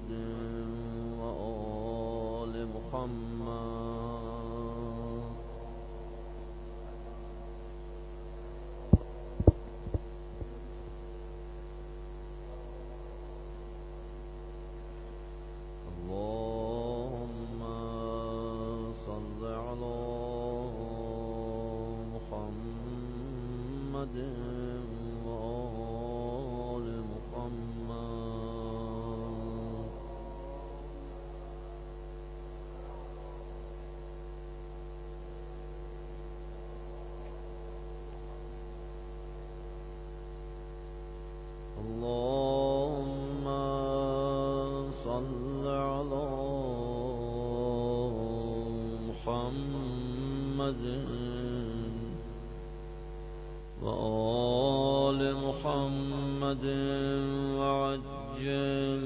محمد وآل محمد. اللهم صل على محمد وآل محمد. اللهم صل على محمد وآل محمد وعجل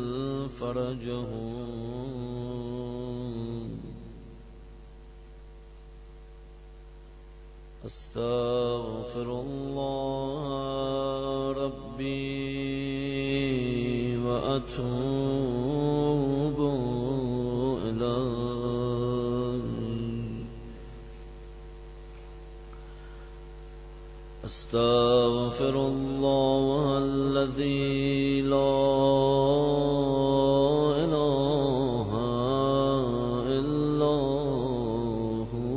فرجهم. استغفر الله ربي وأتوب إليه. استغفر الله الذي لا إله إلا هو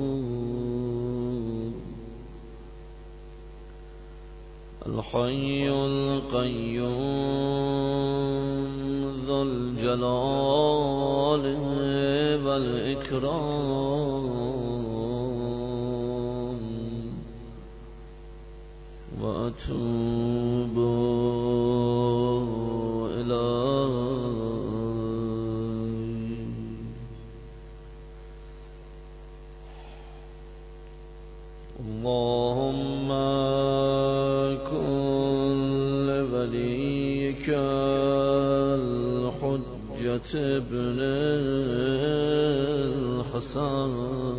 الحي القيوم ذو الجلال والإكرام. وأتوب إليه. اللهم كن لوليك الحجة ابن الحسن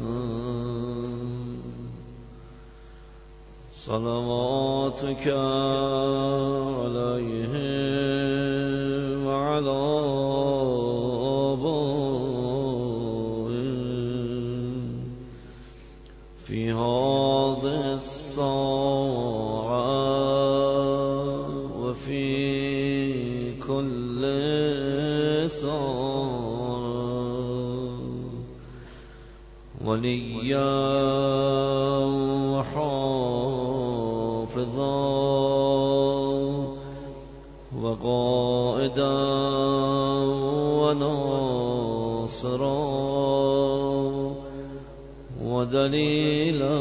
صلواتك عليه وعلى آبائه في هذه الساعة وفي كل ساعة وليا وحافظا وقائدا وناصرا ودليلا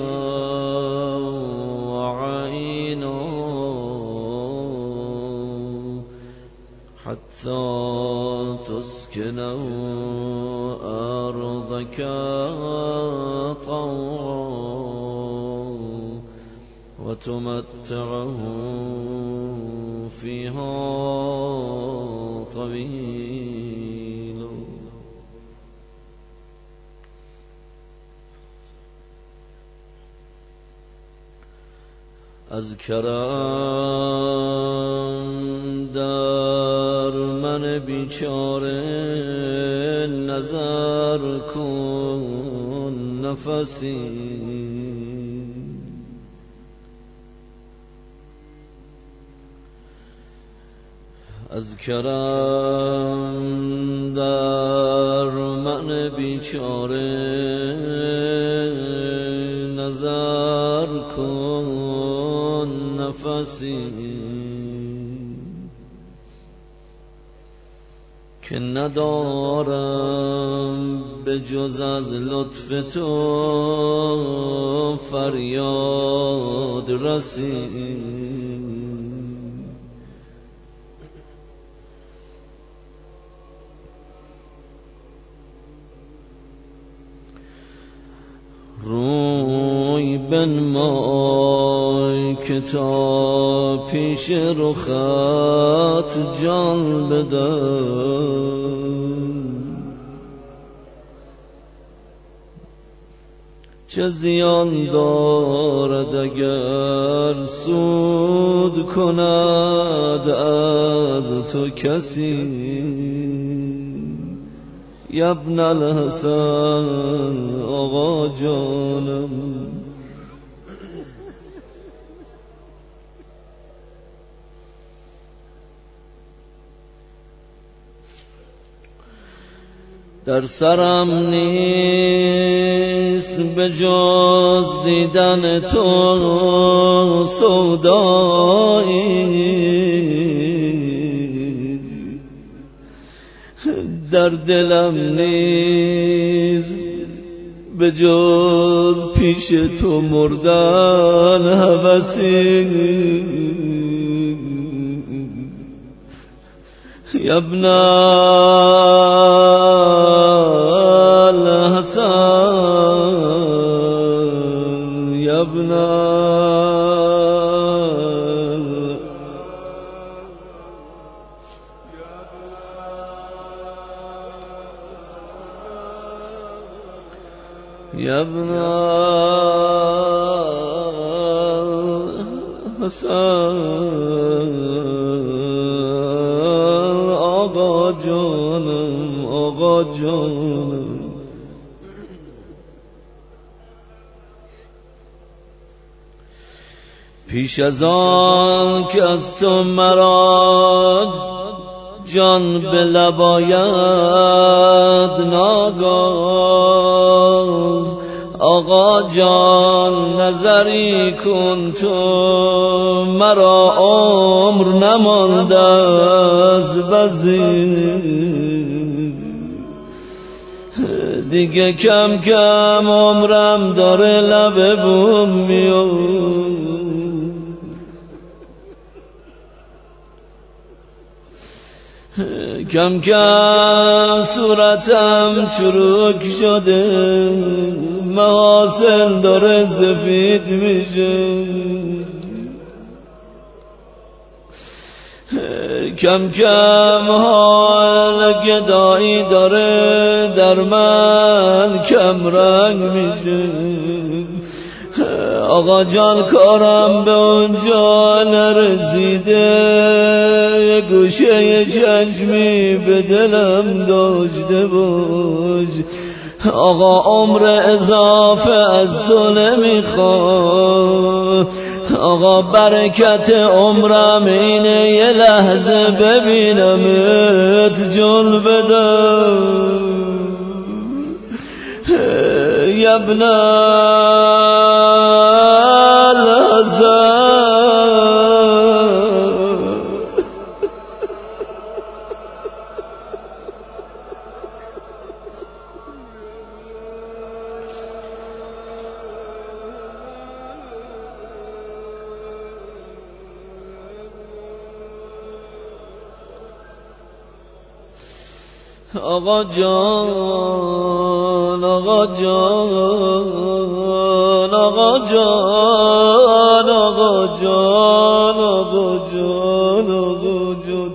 وعينا حتى تسكنه أرضك طوعا وتمتعه فيها طويلا. از کرم در من بیچاره نظر کن نفسی. از کرم در من بیچاره نظر کن نفسی که ندارم به جز از لطف تو فریاد رسی. روی بنمای که تا پیش رخت جان بدم، چه زیان دارد اگر سود کند از تو کسی. ابن الحسن آقا جانم. در سرم نیست به جز دیدن تو سودایی، در دلم نیست به جز پیش تو مردن هوسی. ابن الحسن ابن الحسن آقا جانم، آقا جانم. پیش از آن که از تو مرا جان به لب آید ناگاه، آقا جان نظری کن تو مرا عمر نمانده از بزی. دیگه کم کم عمرم داره لب بوم میاد، کم کم صورتم چروک شده، محاسن داره سفید میشه، کم کم حال گدایی داره در من کم رنگ میشه. آقا جان کارم به اونجا نرسیده، گوشه چشمی به دلم داشته باش. آقا عمر اضافه از تو نمیخوام، آقا برکت عمرم اینه یه لحظه ببینمت جون بدم. ابن الحسن آقا جان، آقا جان، آقا جان، آقا جان، آقا جان، آقا جان.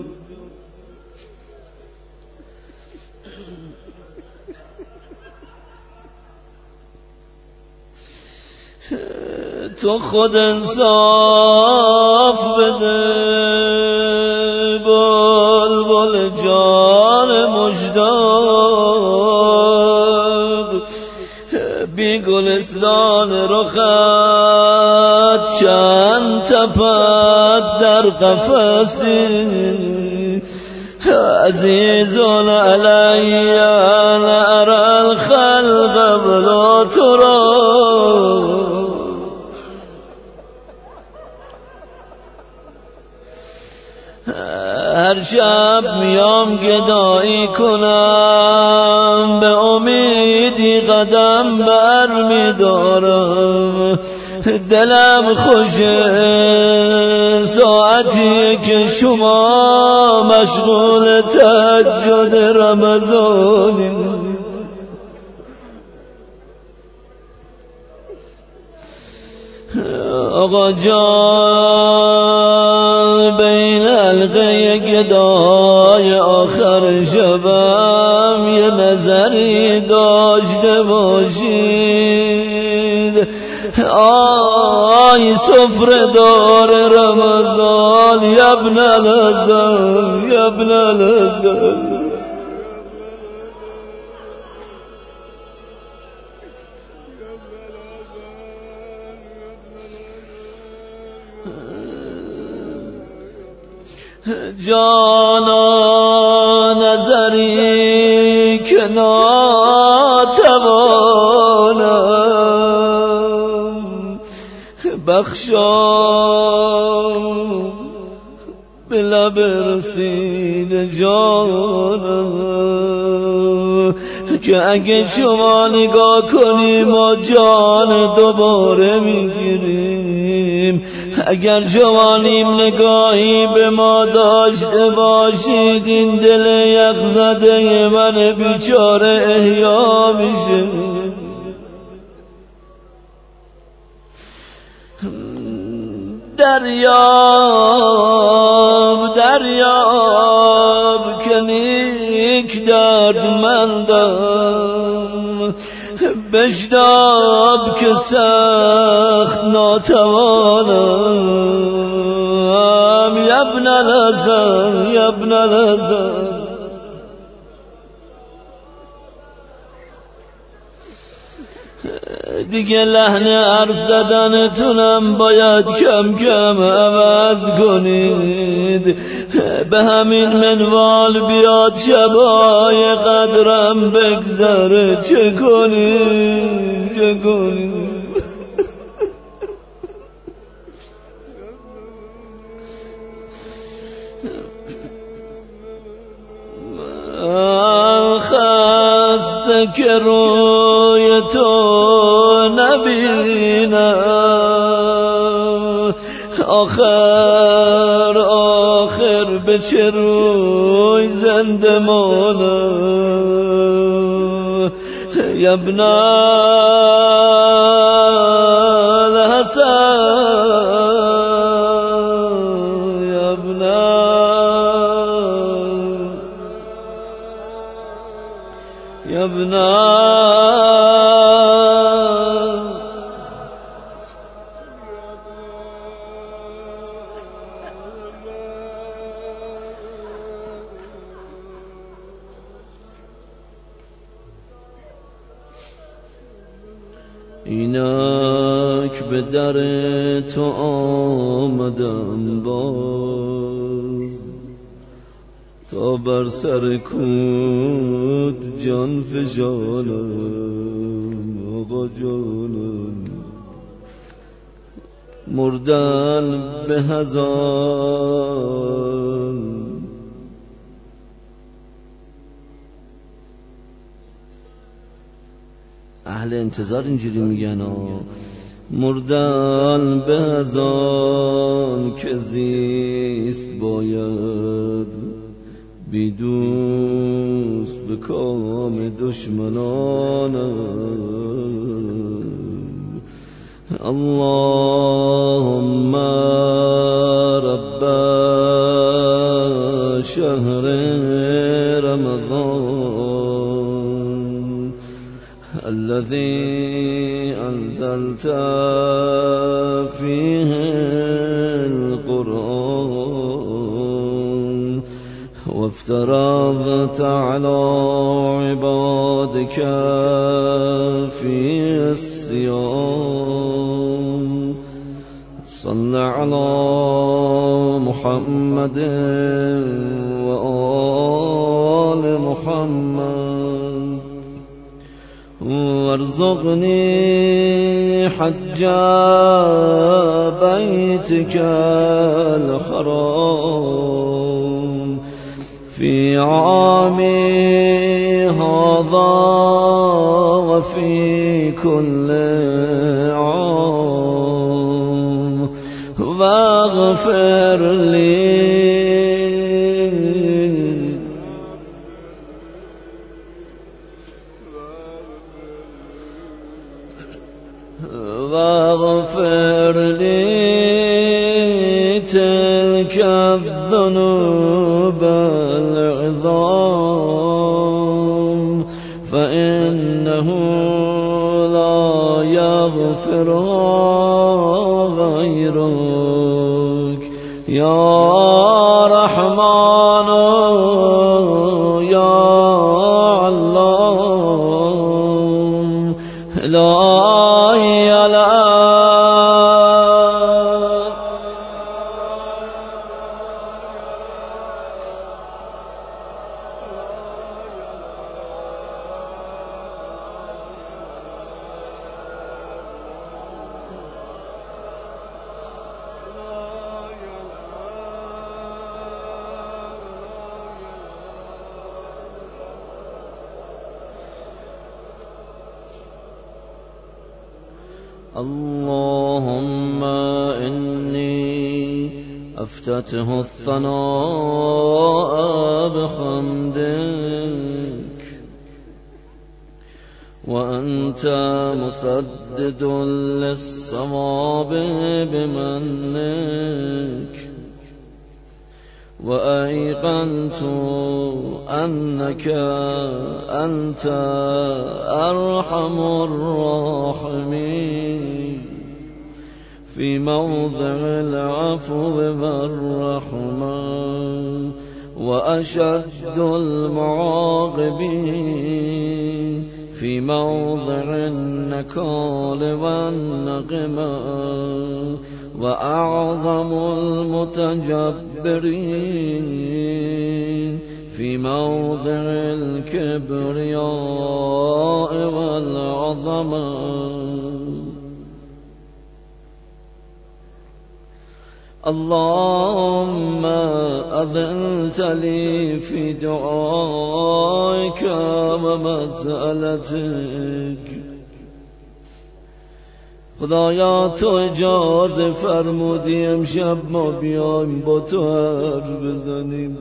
تو خود انصاف بده بلبل جان مژداق، بی گلستان رخت چند تپد در قفسی. عزیزون علی نرى الخلق بلا ترى، هر شب میام گدایی کنم به امیدی قدم بر میدارم. دلم خوشه ساعتی که شما مشغول تهجد رمضانی. آقا جان بین حلقه گدای آخر شبم یه نظری داشته باشید. آی سفره دار رمضان ابن الحسن، ابن الحسن. جانا نظری که ناتوانم بخشا به لب رسید جانم که اگه شما نگاه کنی ما جان دوباره میگیریم اگر جوانیم نگاهی به ما داشته باشید این دل یخزده من بیچاره احیا میشه دریاب که نیک دردمندم بشتاب که سخت ناتوانم یبن الازم دیگه لحن حرف زدنتونم باید کم کم عوض کنید به همین منوال بیاد شبای قدرم بگذره چه کنید من خسته که روی تو نبینم آخر به چه روی زنده مانم یبن اینک به در تو آمدم باز تا بر سر کود جان فشانم آقا جانم مردن به هزار اهل انتظار اینجوری میگن مردن به هزار که زیست باید بی دوست به کام دشمنانم اللهم رب شهر رمضان الذي أنزلت فيه القرآن وافترضت على عبادك فيه الصيام صل على محمد وآل محمد وارزقني حج بيتك الحرام في عامي هذا وفي كل عام واغفر لي واغفر لي تلك الذنوب العظام فإنه لا يغفر غيرك يا رحمن يا علام لا اللهم إني أفتتح الثناء بحمدك وأنت مسدد للصواب بمنك وأيقنت أنك أنت أرحم الراحمين في موضع العفو والرحمة وأشد المعاقبين في موضع النكال والنقمة وأعظم المتجبرين في موضع الكبرياء والعظمة اللهم أذنت لي في دعائك ومسألتك خدایا تو اجازه فرمودی امشب ما بیایم با تو حرف بزنیم.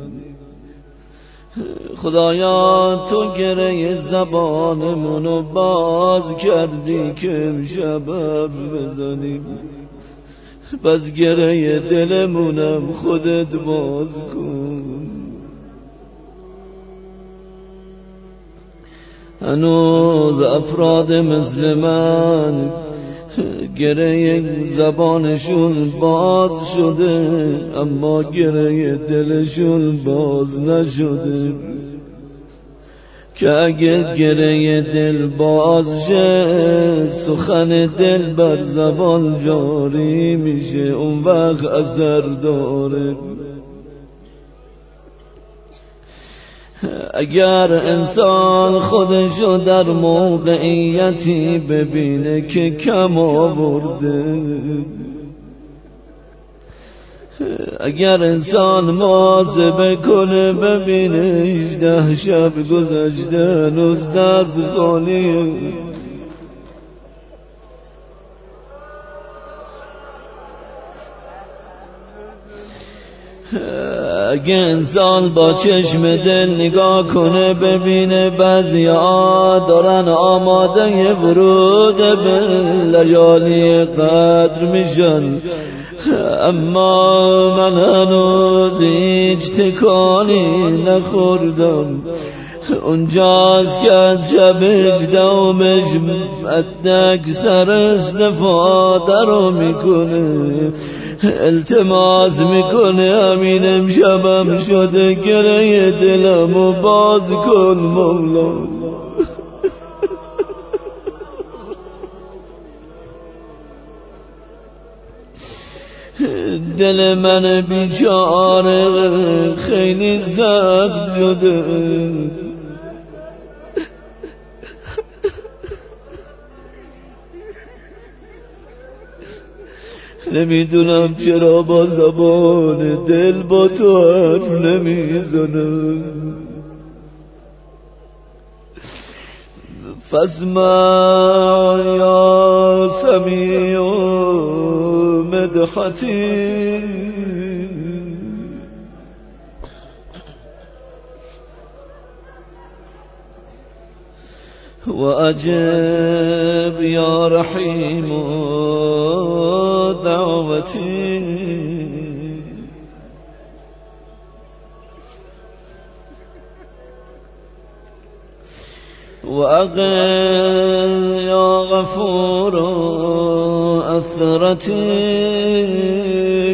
خدایا تو گره زبانمونو باز کردی که امشب حرف بزنیم، بس گره دلمونم خودت باز کن. هنوز افراد مثل من گره زبانشون باز شده اما گره دلشون باز نشده، که اگه گره دل باز شه سخن دل بر زبان جاری میشه، اون وقت اثر داره. اگر انسان خودشو در موقعیتی ببینه که کم آورده، اگر انسان مواظبه کنه ببینه 18 شب گذشته هنوز دست خالیه، اگه انسان با چشم دل نگاه کنه ببینه بعضیا دارن آماده ورود به لیالی قدر میشن، اما من هنوز هیچ تکانی نخوردم. اونجاست که از شب 18 ادک سر استفاده رو میکنه، التماس میکنه همین امشبم شده گره دلمو باز کن مولا. دل من بیچاره خیلی سخت شده، نمیدونم چرا با زبان دل با تو حرف نمیزنم. فاسمع یا سمیع مدحتی وأجب يا رحيم دعوتي وأغل يا غفور أثرتي.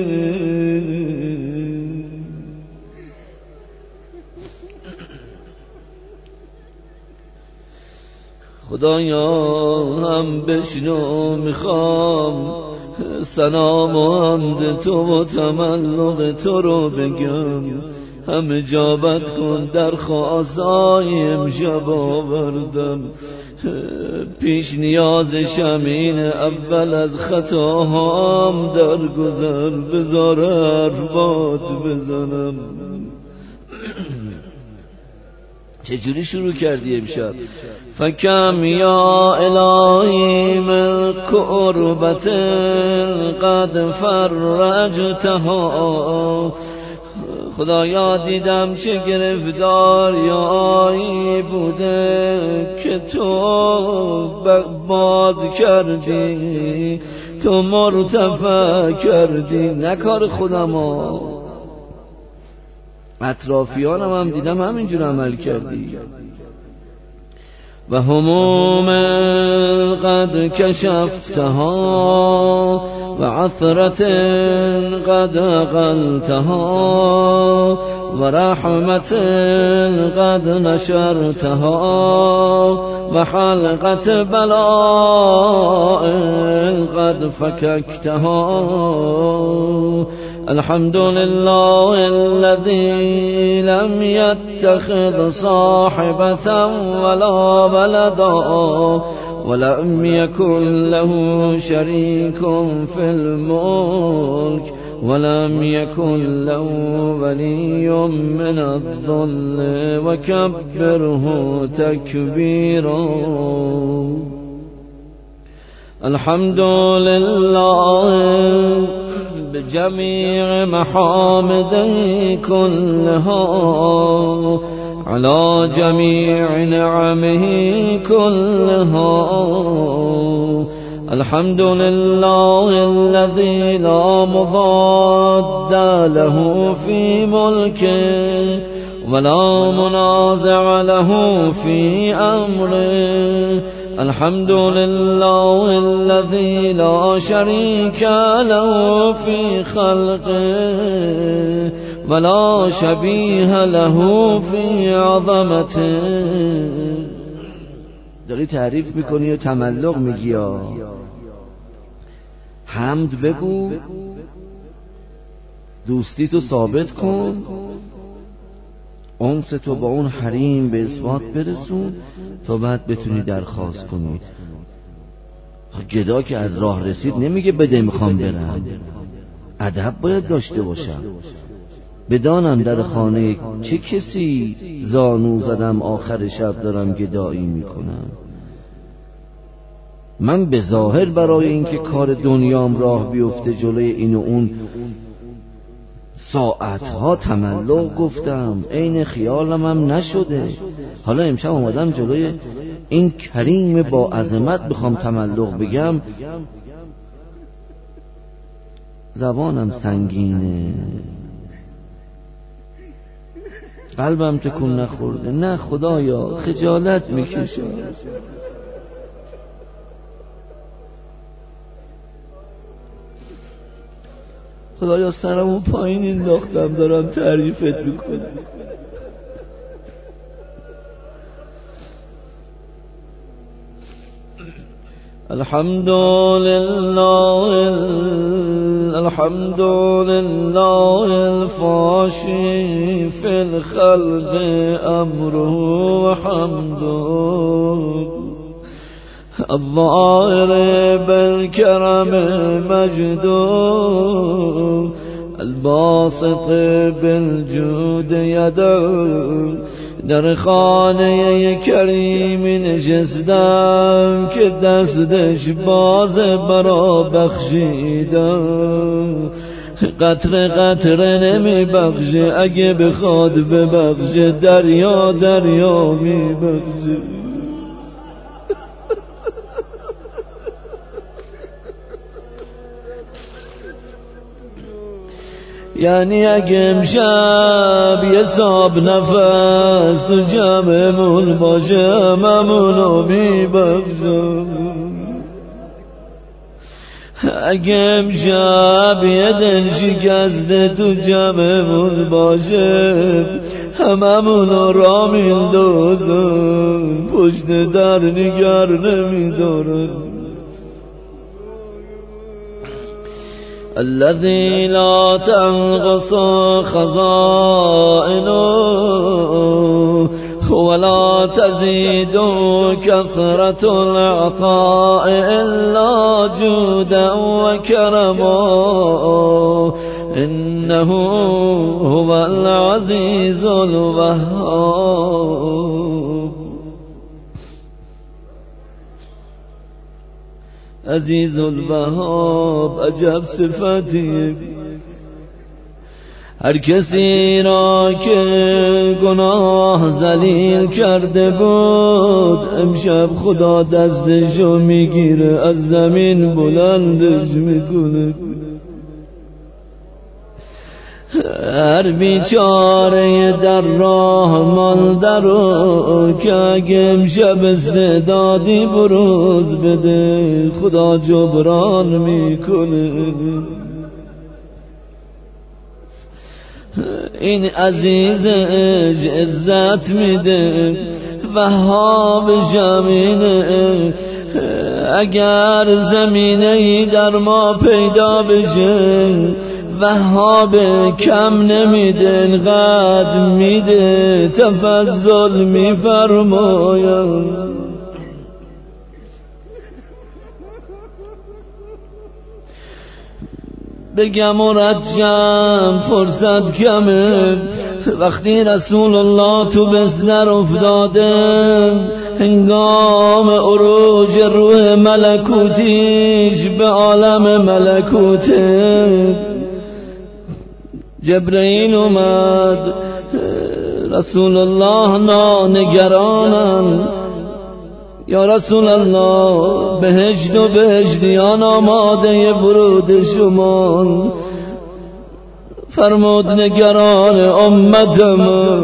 خدایا هم بشنو میخوام سلام و حمد تو و تملق تو رو بگم، هم اجابت کن در خواستای امشب آوردم. پیش نیازشم اینه اول از خطاهام درگذر، بذار حرفات بزنم. چجوری شروع کردی امشب؟ فکم یا الهی من کربت قد فرجتها، خدایا دیدم چه گرفتاریایی بوده که تو باز کردی، تو مرتفع کردی. نه کار خودم ها، اطرافیانم هم دیدم همینجور عمل کردی. و هموم قد کشفتها و عثرت قد اقلتها و رحمت قد نشرتها و حلقت بلاء قد فککتها. الحمد لله الذي لم يتخذ صاحبة ولا ولدا ولم يكن له شريك في الملك ولم يكن له ولي من الذل وكبره تكبيرا. الحمد لله بجميع محامده كلها على جميع نعمه كلها. الحمد لله الذي لا مضاد له في ملكه ولا منازع له في أمره. الحمد لله الذي لا شريك له في خلقه ولا شبيه له في عظمته. داری تعریف میکنی و تملق میگی. حمد بگو، دوستی تو ثابت کن، انس تو با اون حریم به اثبات برسون تا بعد بتونی درخواست کنی. گدا که از راه رسید نمیگه بده میخوام برم، ادب باید داشته باشم. بدانم در خانه چه کسی زانو زدم آخر شب دارم گدایی میکنم. من به ظاهر برای اینکه کار دنیام راه بیفته جلوی این و اون ساعتها تملق گفتم، عین خیالم هم نشده. حالا امشب اومدم جلوی این کریم با عظمت بخوام تملق بگم، زبانم سنگینه، قلبم تکون نخورده. نه خدایا خجالت میکشم. خدایا سرمو پایین انداختم دارم تعریفت میکنم. الحمد لله الفاشي في الخلق أمره وحمده الظاهر بالكرم مجده الباسط بالجود يده. در خانه کریم نشستم که دستش باز برا بخشیدم. قطره قطره نمی بخشه، اگه بخواد ببخشه دریا دریا می بخشه. یعنی اگه امشب یه صاحب نفس تو جمعمون باشه هممونو میبخشم. اگه امشب یه دل شکسته تو جمعمون باشه هممونو را میندازم، پشت در نگر نمیدارم. الذي لا تنقص خزائنه ولا تزيد كثرة العطاء إلا جودا وكرما. إنه هو العزيز الوهاب. عزیز الوهاب عجب صفتی. هر کسی را که گناه ذلیل کرده بود امشب خدا دستشو میگیره از زمین بلندش میکنه. هر بیچاره در راه مانده رو که اگه امشب استعدادی بروز بده خدا جبران میکنه. این عزیزش عزت میده وهاب زمینه. اگر زمینه‌ای در ما پیدا بشه وهاب کم نمیده انقدر میده تفضل میفرماید. بگم و رجم فرصت کمه. وقتی رسول الله تو بستر افتاده هنگام عروج روح ملکوتیش به عالم ملکوته جبرئیل اومد. رسول الله نگرانن یا رسول الله بهشت و بهشتیان آماده ورود شما. فرمود نگران امتم.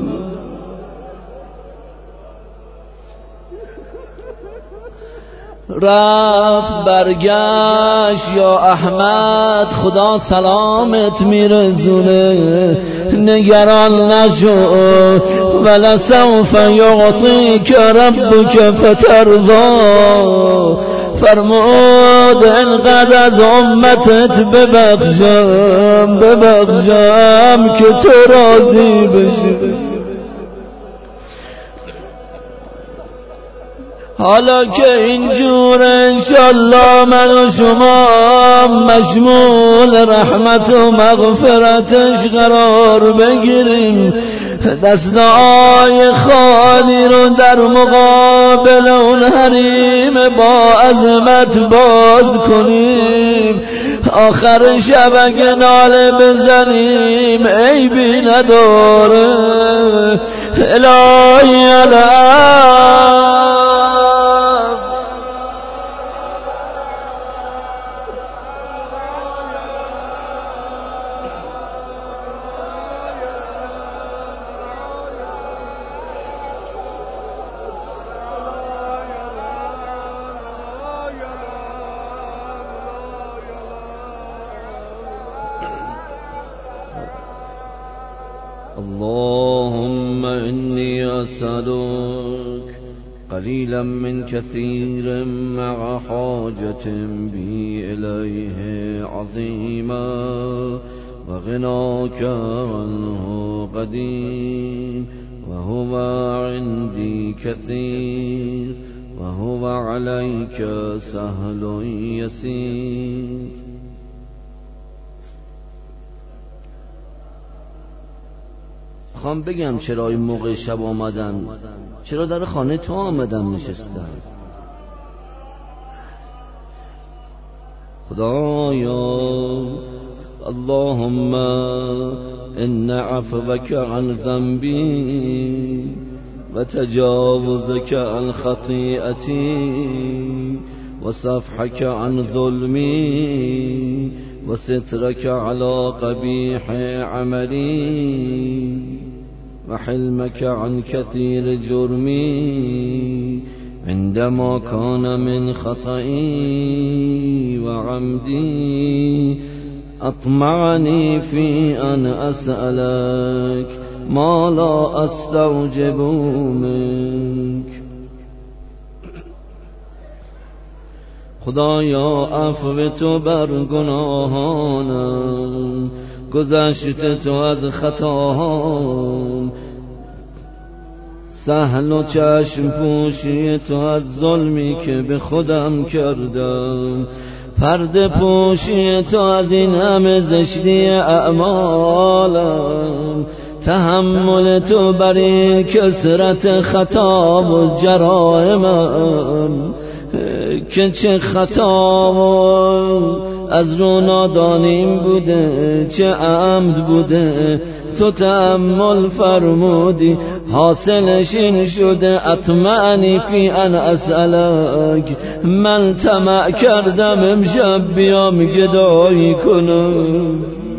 رفت برگشت یا احمد خدا سلامت میرزونه نگران نشو ولسوف یعطیک ربک فترضا. فرمود انقدر از امتت ببخشم که تو راضی بشی. حالا که اینجور انشالله من و شما مشمول رحمت و مغفرتش قرار بگیریم دستای خالی رو در مقابل اون حریم با عظمت باز کنیم. آخر شب اگه ناله بزنیم عیبی نداره. الهی الهی اللهم إني أسألك قليلا من كثير مع حاجة بي إليه عظيما وغناك عنه قدير وهو عندي كثير وهو عليك سهل يسير. خواهم بگم چرا این موقع شب آمدم، چرا در خانه تو آمدم نشستم. خدایا اللهم ان عفوك عن ذنبي وتجاوزك عن خطيئتي وصفحك عن ظلمي وسترك على قبيح عملي وحلمك عن كثير جرمي عندما كان من خطئي وعمدي أطمعني في أن أسألك ما لا أستوجب منك. خدایا عفو تو بر گناهانم، گذشت تو از خطاهام، سهل و چشم پوشی تو از ظلمی که به خودم کردم، پرده پوشی تو از این همه زشتی اعمالم، تحمل تو بر این کثرت خطا و جرائمم. که چه خطا از رو نادانیم بوده چه عمد بوده تو تأمل فرمودی حاصلش این شده اطمعنی فی ان اسألک من طمع کردم امشب بیام گدایی کنم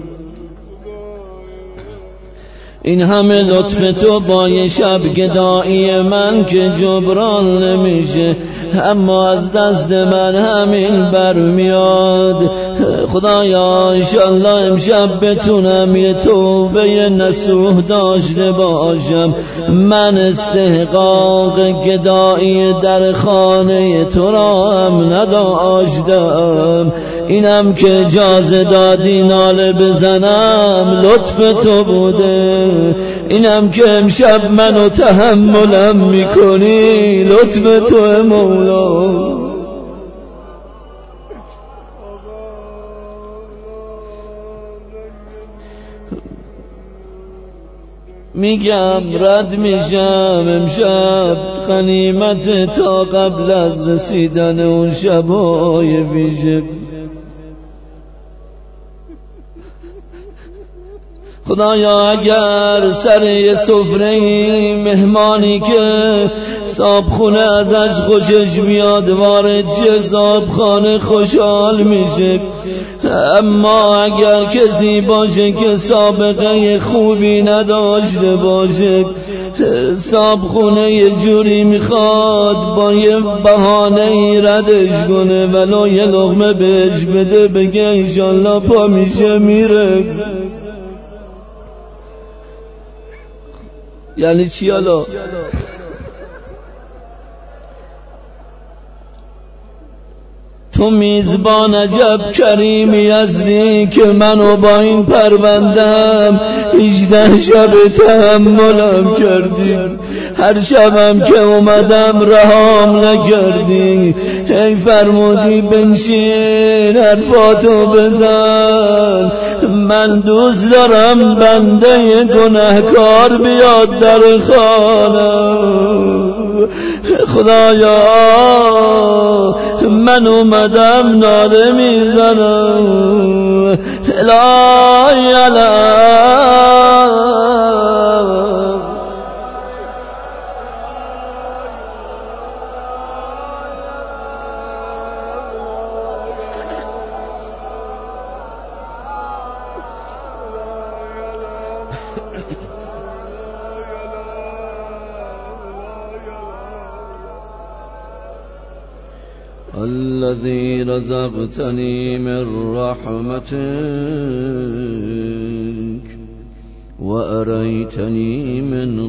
این همه لطف تو با یه شب گدایی من که جبران نمیشه اما از دست من همین برمیاد خدایا انشالله امشب بتونم یه توبه نصوح داشته باشم من استحقاق گدایی در خانه تو را هم نداشتم اینم که اجازه دادی ناله بزنم لطف تو بوده اینم که امشب منو تحملم میکنی لطف تو مولا میگم رد میشم امشب غنیمت تا قبل از رسیدن اون شبای ویژه خدایا اگر سر یه سفره مهمانی که صابخونه ازش خوشش میاد وارد شه صابخانه خوشحال میشه اما اگر کسی باشه که سابقه خوبی نداشته باشه صابخونه یه جوری میخواد با یه بهانه ردش کنه ولو یه لقمه بهش بده بگه انشالله پا میشه میره یعنی چی حالا تو میزبان عجب کریمی هستی که منو با این پروندم 18 شب تحملم کردی هر شبم که اومدم رهام نکردی ای فرمودی بنشین حرفاتو بزن من دوست دارم بنده گناهکار بیاد در خانه خدایا من اومدم ناله میزنم الهی الذي رزقتني من رحمتك وأريتني من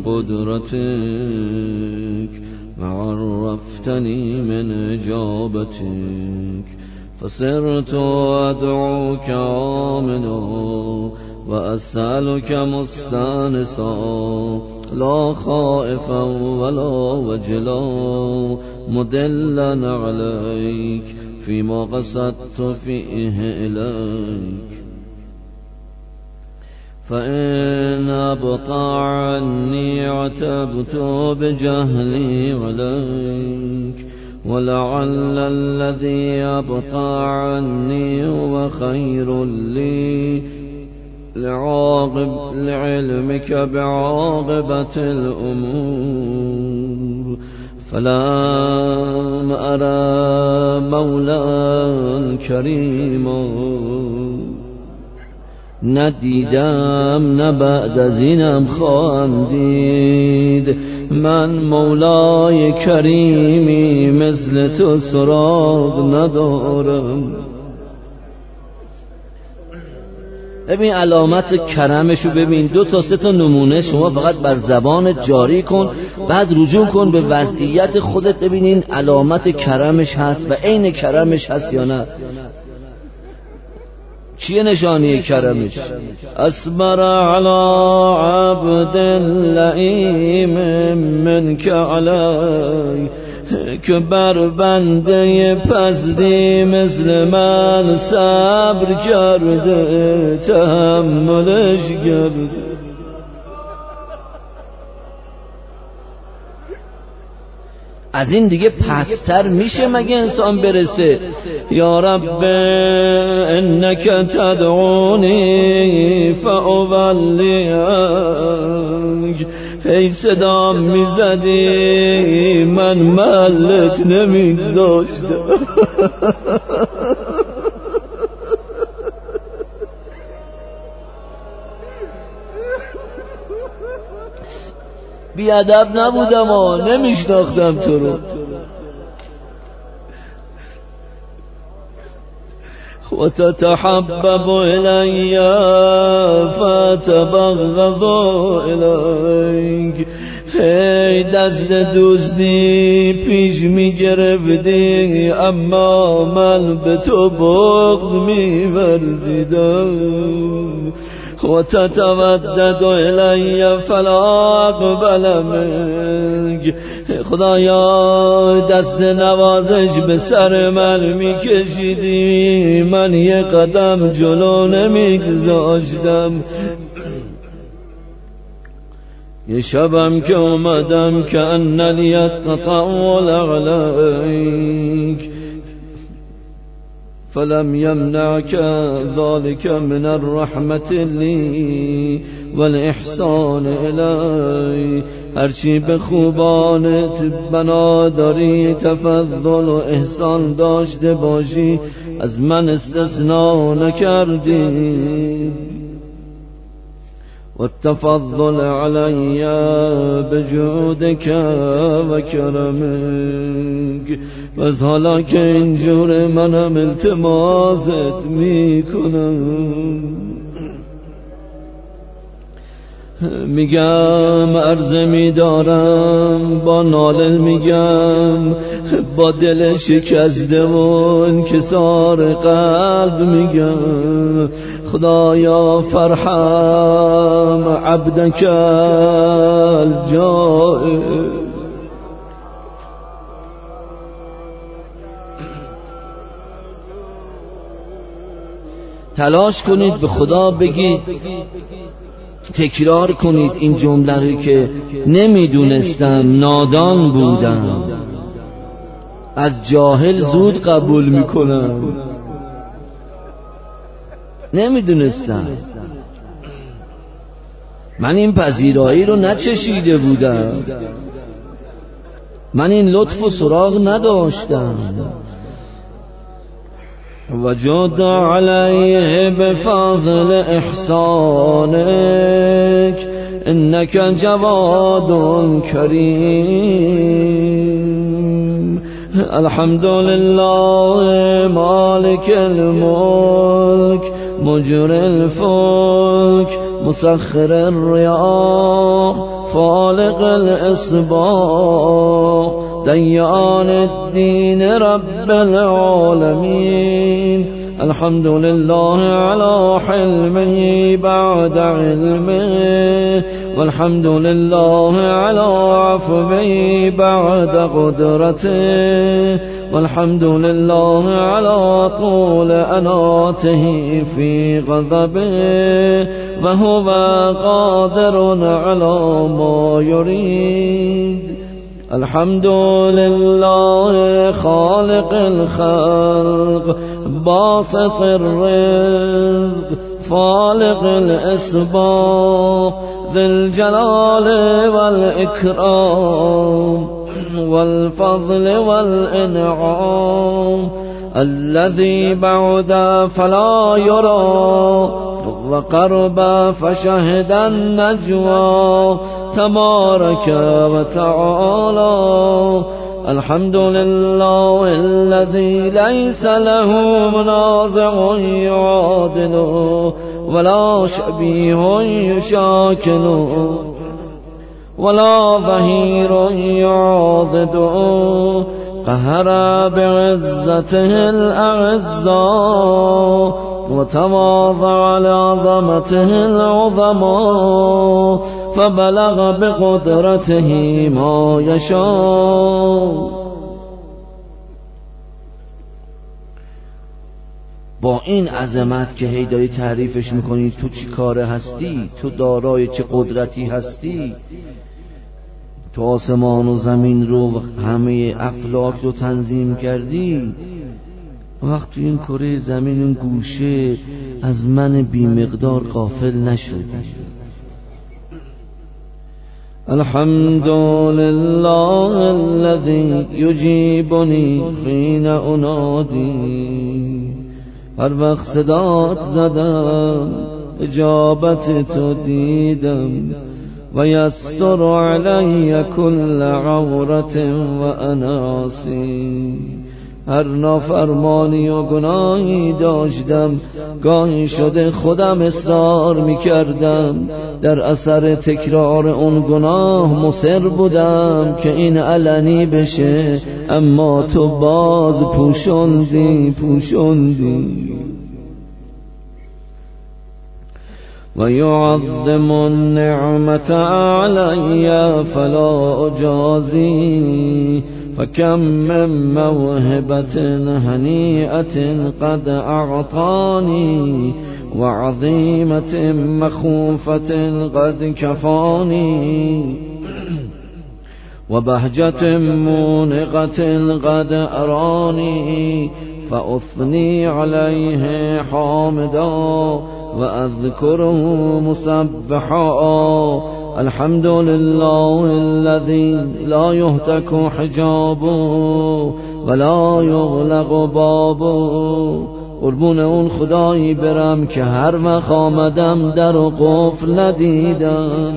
قدرتك وعرفتني من إجابتك فصرت أدعوك آمنا وأسألك مستانسا لا خائفا ولا وجلا مدلا عليك فيما قصدت فيه إليك فإن أبطأ عني عتبت بجهلي عليك ولعل الذي أبطأ عني هو خير لي لعلمك بعاقبة الأمور فلم أرى مولا كريما ندیدم نه بعد از اینم خواهم دید من مولای کریمی مثل تو سراغ ندارم ببین علامت کرمشو ببین 2 تا 3 تا نمونه شما فقط بر زبان جاری کن بعد رجوع کن به وضعیت خودت ببینین علامت کرمش هست و عین کرمش هست یا نه چیه نشانی کرمش اصبر علی عبد لئیم منک علی که بر بنده پستی مثل من صبر کرده تحملش کرده از این دیگه پستر میشه مگه انسان برسه؟ یا رب انک تدعونی فاولیک، ای صدا میزدی من محلت نمیگذاشتم. بیادب نبودم و نمیشناختم تو رو. و تتحبب الی فتبغض الیک، ای دست دزدی پیش میگرفتی اما من به تو بغض میورزیدم. و تتودد الی فلا اقبل منک، خدایا دست نوازش به سر من میکشیدی من یه قدم جلو نمیگذاشتم. یه شبم که اومدم که اننی یتطاول علیک فلم یمنعک ذلك من الرحمة لی والاحسان الی، هرچی به خوبانت بنا داری تفضل و احسان داشته باشی از من استثناء نکردی. والتفضل علی بجودک و کرمک، از حالا که اینجور منم التماست میکنم. میگم عرض میدارم با ناله میگم با دل شکسته و انکسار قلب میگم خدایا فرحم عبدک الجائع. تلاش کنید به خدا بگید، تکرار کنید این جمله رو که نمیدونستم، نادان بودم، از جاهل زود قبول میکنم، نمیدونستم، من این پذیرایی رو نچشیده بودم، من این لطف و سراغ نداشتم. وجد علیه بفضل احسانک انک جواد کریم. الحمد لله مالک الملک مجری الفلک مسخر الریاح فالق الاصباح دیان الدین رب العالمین. الحمد لله على حلمه بعد علمه والحمد لله على عفوه بعد قدرته والحمد لله على طول أناته في غضبه وهو قادر على ما يريد. الحمد لله خالق الخلق باسط الرزق فالق الإصباح ذي الجلال والإكرام والفضل والإنعام الذي بعد فلا يرى وقرب فشهد النجوى تبارك وتعالى. الحمد لله الذي ليس له منازع يعادله ولا شبيه يشاكله ولا ظهير يعاضده. قهر بعزته الأعزاء وتواضع لعظمته العظماء فبلغ بقدرته ما يشاء. با این عظمت که هی داری تعریفش میکنی، تو چی کاره هستی، تو دارای چه قدرتی هستی، تو آسمان و زمین رو و همه افلاک رو تنظیم کردی، وقت تو این کره زمین این گوشه از من بی مقدار غافل نشدی. الحمد لله الذي يجيبني حين انادي، هر وقت صدات زدم اجابت تو دیدم، و یستر علی کل عورت و اناسی، هر نافرمانی و گناهی داشتم گاهی شده خودم اصرار میکردم، در اثر تکرار اون گناه مصر بودم که این علنی بشه، اما تو باز پوشوندی. و یعظم النعمت علی فلا اجازی، فكم من موهبة هنيئة قد أعطاني، وعظيمة مخوفة قد كفاني، وبهجة مونقة قد أراني، فأثني عليه حامدا وأذكره مسبحا. الحمد لله الذي لا يهتك حجابه ولا یغلق بابه. قربون اون خدایی برم که هر وقت آمدم در و قفل ندیدم.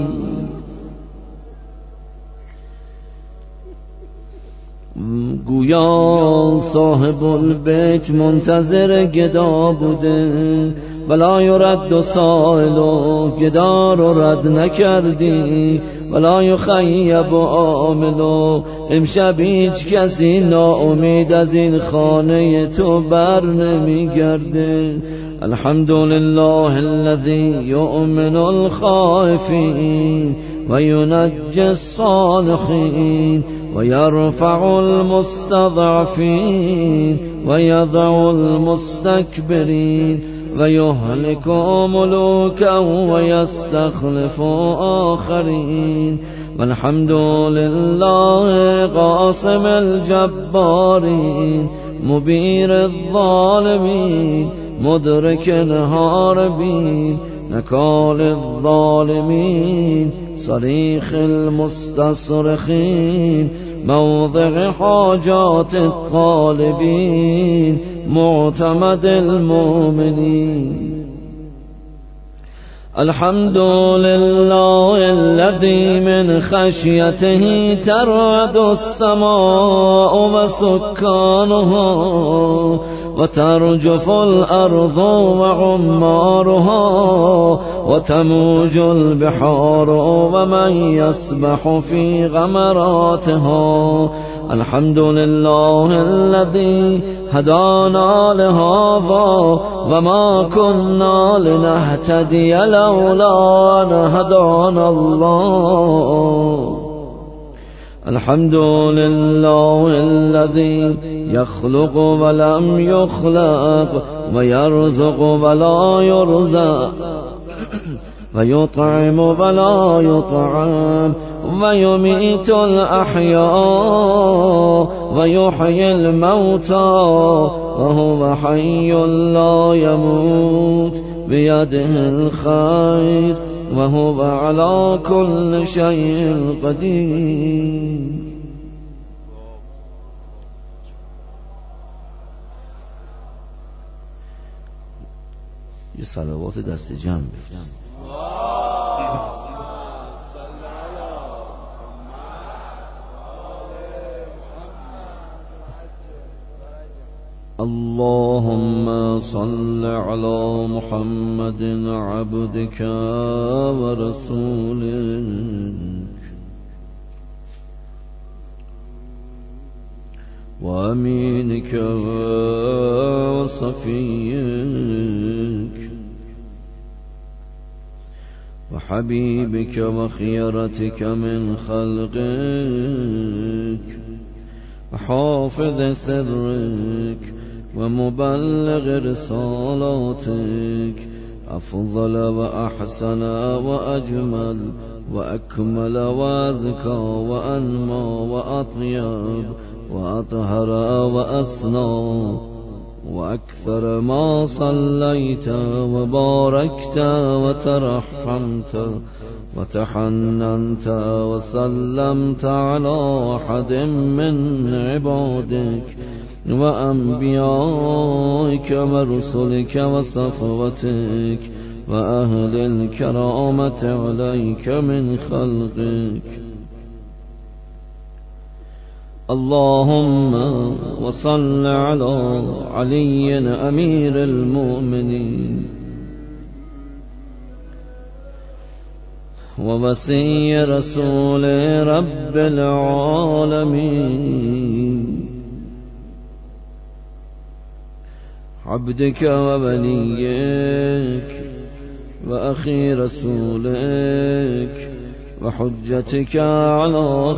گویا صاحب البیت منتظر گدا بوده، ولا یرد سائل، و گدا رو رد نکردی، ولا یخیب عامل، امشب هیچ کسی ناامید از این خانه تو بر نمیگرده. الحمد لله الذي يؤمن الخائفين وينجي الصالحين ويرفع المستضعفين ويضع المستكبرين ويهلك ملوكا ويستخلف آخرين. والحمد لله قاسم الجبارين مبير الظالمين مدرك الهاربين نكال الظالمين صريخ المستصرخين موضع حاجات الطالبين معتمد المؤمنين. الحمد لله الذي من خشيته ترعد السماء وسكانها وترجف الأرض وعمارها وتموج البحار ومن يسبح في غمراتها. الحمد لله الذي هدانا لهذا وما كنا لنهتدي لولا أن هدانا الله. الحمد لله الذي يخلق ولم يخلق ويرزق ولا يرزق ويطعم ولا يطعم ويميت الأحياء ويحيي الموتى وهو حي لا يموت بيده الخير وهو على كل شيء قدير. یه صلوات دست جمع بفرست. اللهم صل على محمد عبدك ورسولك وأمينك وصفيك وحبيبك وخيرتك من خلقك وحافظ سرك ومبلغ رسالاتك أفضل وأحسن وأجمل وأكمل وأزكى وأنمى وأطيب وأطهر وأصنى، وأكثر ما صليت وباركت وترحمت وتحننت وسلمت على أحد من عبادك وأنبيائك ورسلك وصفوتك وأهل الكرامة عليك من خلقك. اللهم وصل على علي أمير المؤمنين ووصي رسول رب العالمين، عبدك ووليك وأخي رسولك وحجتك على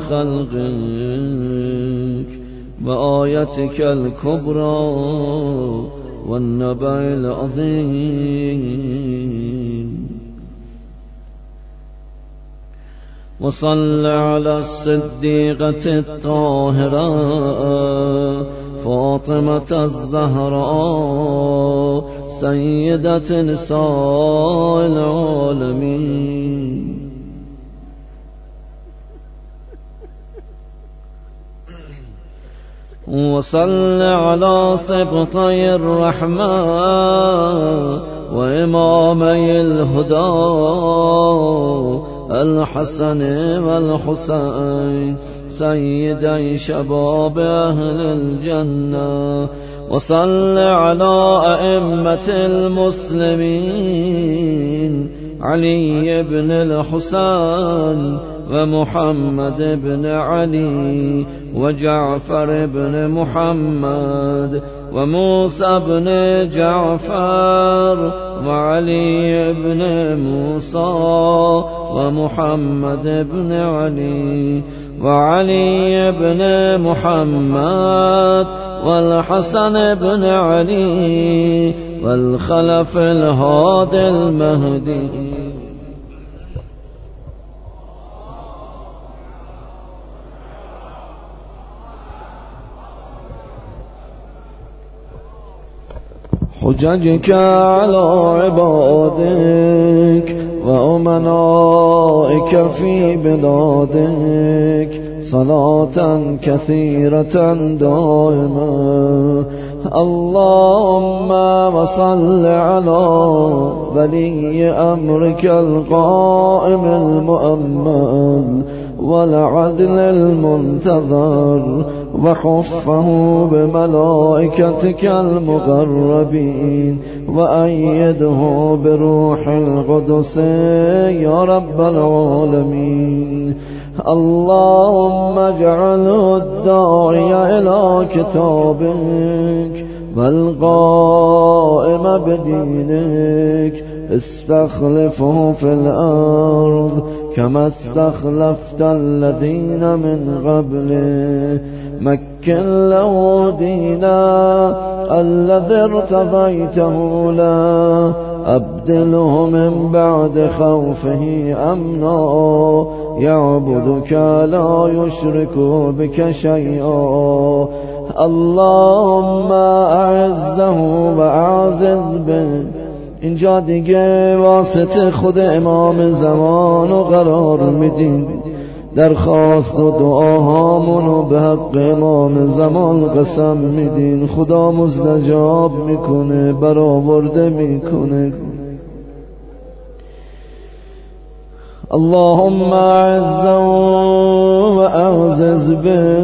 خلقك وآيتك الكبرى والنبأ العظيم. وصل على الصديقة الطاهرة فاطمة الزهراء سيدة نساء العالمين. وصل على سبطي الرحمة وإمامي الهدى الحسن والحسين سيدي شباب أهل الجنة. وصل على أئمة المسلمين علي بن الحسين ومحمد بن علي وجعفر بن محمد وموسى بن جعفر وعلي بن موسى ومحمد بن علي وعلي بن محمد والحسن بن علي والخلف الهادي المهدي. حججك على عبادك وأمنائك في بلادك صلاة كثيرة دائمة. اللهم وصل على ولي أمرك القائم المؤمن والعدل المنتظر وحفه بملائكتك المقربين وأيده بروح القدس يا رب العالمين. اللهم اجعله الداعي إلى كتابك والقائم بدينك، استخلفه في الأرض كما استخلفت الذين من قبله. مكن له دينا الذي ارتضيته له، أبدله من بعد خوفه أمنا، يعبدك لا يشرك بك شيئا. اللهم أعزه وأعزز به. اینجا دیگه واسطه خود امام زمان و قرار میدیم، درخواست و دعاهامونو به حق امام زمان قسم میدین. خدا مستجاب میکنه، برآورده میکنه. اللهم اعز و اعزز به.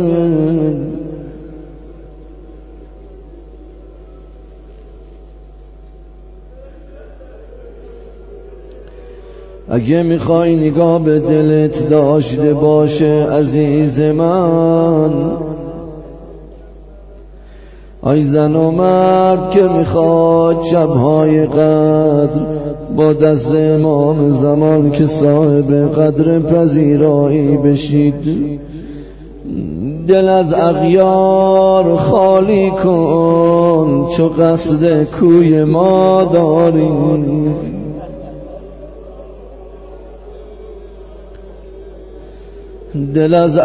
اگه میخوای نگاه به دلت داشته باشه عزیز من، ای زن و مرد که میخواد شبهای قدر با دست امام زمان که صاحب قدر پذیرایی بشید، دل از اغیار خالی کن چو قصد کوی ما داری. دل از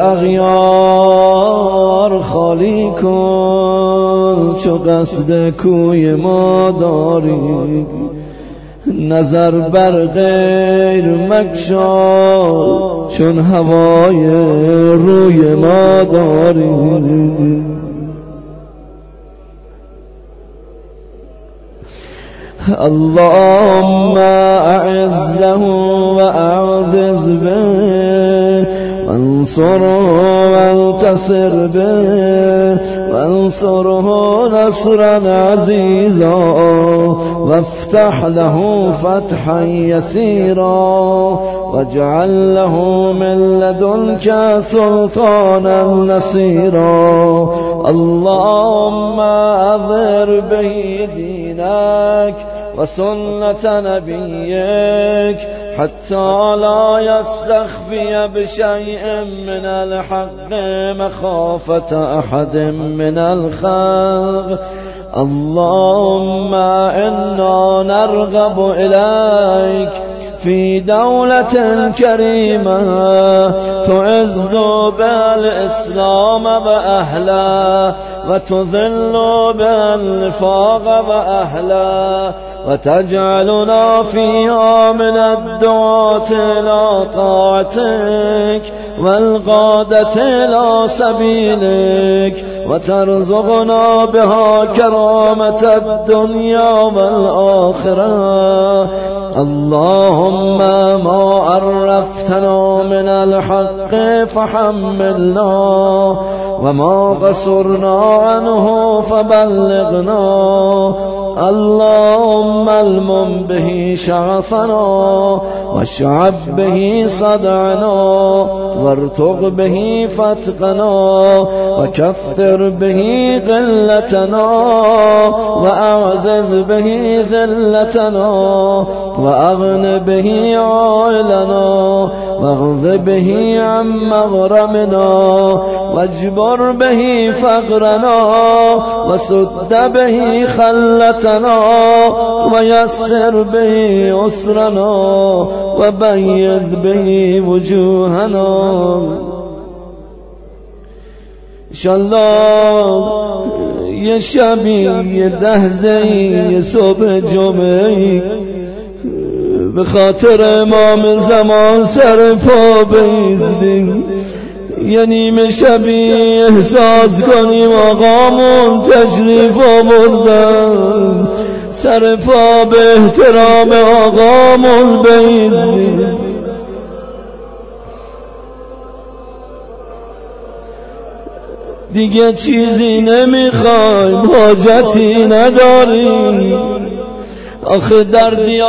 اغیار خالی کن چو قصد کوی ما داری، نظر بر غیر مگشا چون هوای روی ما داری. اللهم اعزه واعزز به وانصره وانتصر به وانصره نصرا عزيزا وافتح له فتحا يسيرا واجعل له من لدنك سلطانا نصيرا. اللهم أظهر به دينك وسنة نبيك حتى لا يستخفي بشيء من الحق مخافة أحد من الخلق. اللهم إنا نرغب إليك في دولة كريمة تعز بالإسلام وأهله وتذل بالنفاق وأهله وتجعلنا فيها من الدعاة إلى طاعتك والقادة إلى سبيلك وترزقنا بها كرامة الدنيا والآخرة. اللهم ما عرفتنا من الحق فحملنا وما قصرنا عنه فبلغنا. اللهم المم به شغفنا واشعب به صدعنا وارتق به فتقنا وكفر به قلتنا وأعزز به ذلتنا وأغن به عائلنا واغض به عن مغرمنا واجبر به فقرنا وسد به خلتنا ويسر به يسرنا وبيض به وجوهنا. انشالله یه شبی یه لحظه یه صبح جمعه به خاطر امام زمان سر پا بیستیم، یه نیمه شبی احساس کنیم آقامون تشریف آوردن، سر پا به احترام آقامون بیستیم. دیگه چیزی نمیخوایم، حاجتی نداریم. آخه در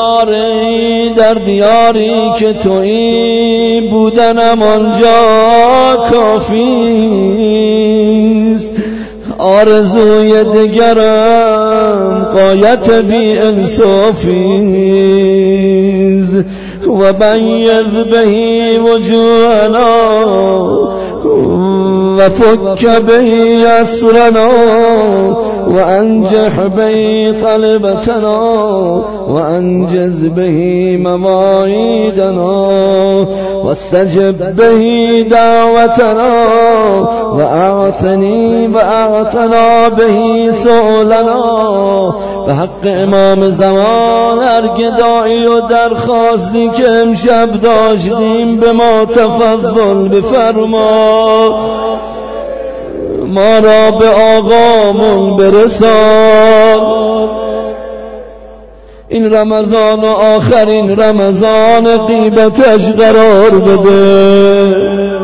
دیاری که تویی بودنم آنجا کافیست. آرزوی دگرم غایت بی انصافیست. و بیض بهی وجوهنا و فک بهی اسرنا و انجح بهی طلبتنا و انجز بهی مواعیدنا و استجب بهی دعوتنا و اعتنا بهی سؤلنا. به حق امام زمان هر گدایی و درخواستی که امشب داشتیم به ما تفضل بفرما، ما را به آقامون برسان. این رمضان و آخرین رمضان غیبتش قرار بده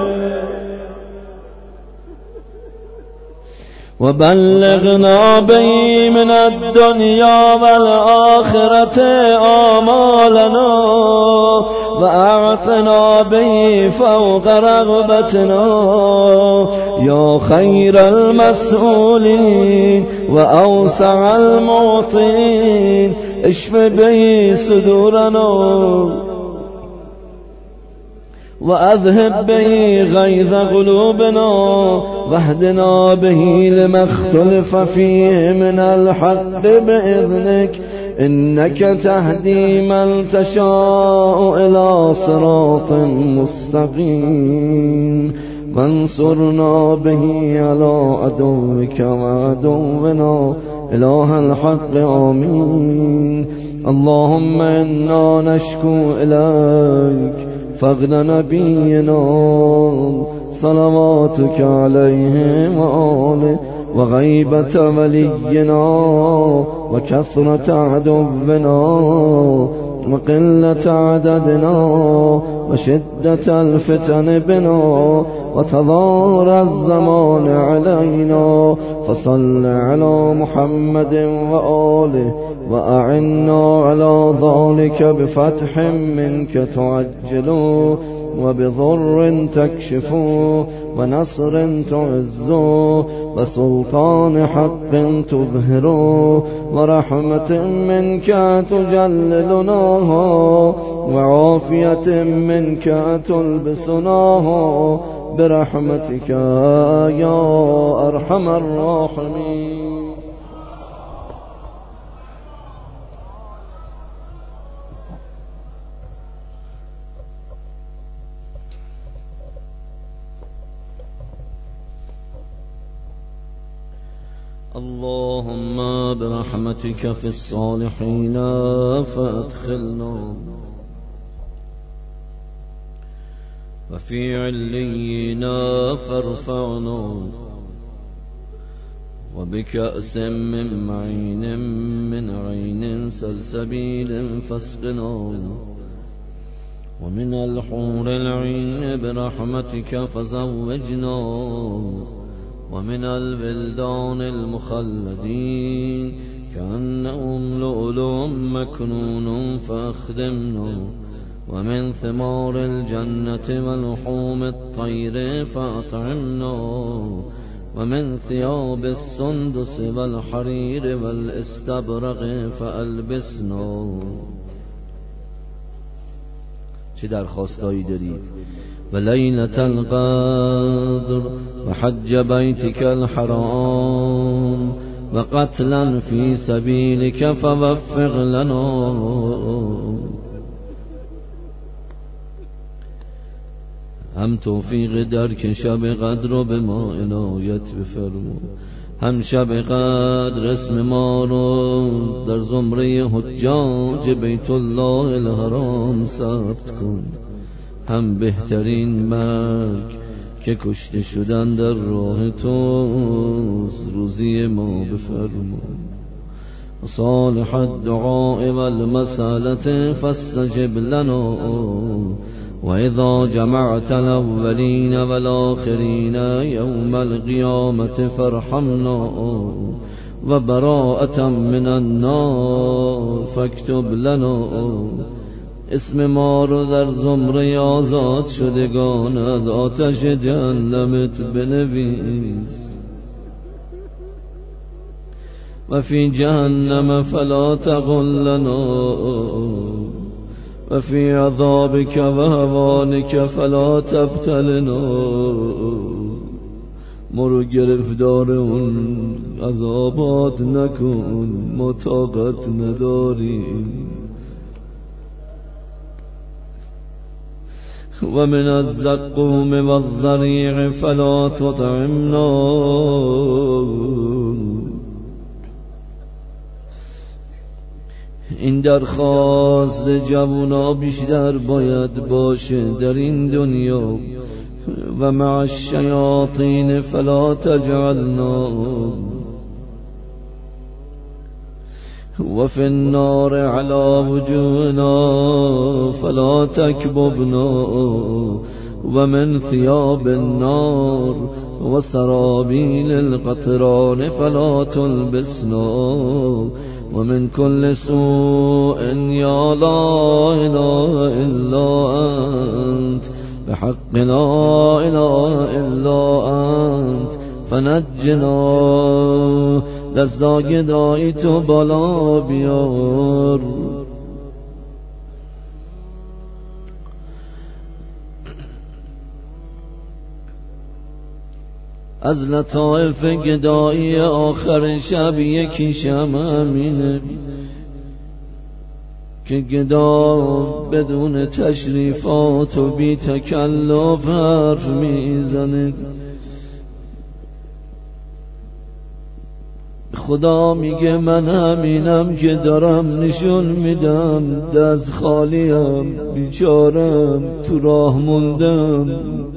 و بلغنا بی من الدنیا والآخرة آمالنا و اعطنا بی فوق رغبتنا یا خیر المسئولین و اوسع المعطین. اشف بی صدورنا وأذهب به غيظ قلوبنا واهدنا به لما اختلف فيه من الحق بإذنك إنك تهدي من تشاء إلى صراط مستقيم وانصرنا به على عدوك وعدونا إله الحق آمين. اللهم إنا نشكو إليك فقد نبينا صلواتك عليه وآله وغيبة ولينا وكثرة عدونا وقلة عددنا وشدة الفتن بنا وتضار الزمان علينا. فصل على محمد وآله وأعنا على ذلك بفتح منك تعجل وبضر تكشف ونصر تعز وسلطان حق تظهر ورحمة منك تجللناها وعافية منك تلبسناها برحمتك يا أرحم الراحمين. اللهم برحمتك في الصالحين فأدخلنا وفي عليين فارفعنا وبكأس من معين من عين سلسبيل فاسقنا ومن الحور العين برحمتك فزوجنا ومن البلدان المخلدين كأنهم لؤلؤ مكنون فأخدمنا ومن ثمار الجنة ولحوم الطير فأطعمنا ومن ثياب السندس والحرير والاستبرق فألبسنا. چه درخواستایی دارید؟ وليلة القدر وحج بيتك الحرام وقتلا في سبيلك فوفق لنا. هم توفیق درک شب قدر رو به ما عنایت بفرما، هم شب قدر اسم ما رو در زمره حجاج بیت الله الحرام ثبت کن، هم بهترین مرگ که کشته شدن در راه تو روزی ما بفرما. صالح الدعاء والمسالة فاستجب لنا، وإذا جمعت الأولين والآخرين يوم القيامة فارحمنا، وبراءة من النار فاكتب لنا. اسم ما رو در زمره آزاد شدگان از آتش جهنمت بنویس. و فی جهنم فلا تقل لنا، و فی عذابک و هوانک فلا تبتلنا. ما رو گرفتار اون عذابات نکن، ما طاقت نداریم. و من الزقوم و الضریع فلا تطعمنا. این درخواست جوانا بیشتر باید باشه در این دنیا. و مع الشیاطین فلا تجعلنا، و فی النار علی وجوهنا فلا تکببنا، و من ثياب النار و سرابیل القطران فلا تلبسنا، و من كل سوء یا لا اله الا انت بحق لا اله الا انت فنجنا. دستای دایی تو بالا بیار. از لطائف گدایی آخر شب یکی شمع همینه، که گدا بدون تشریفات و بی تکلف حرف میزنه. خدا میگه من همینم که دارم نشون میدم، دست خالیم، بیچارم، تو راه موندم،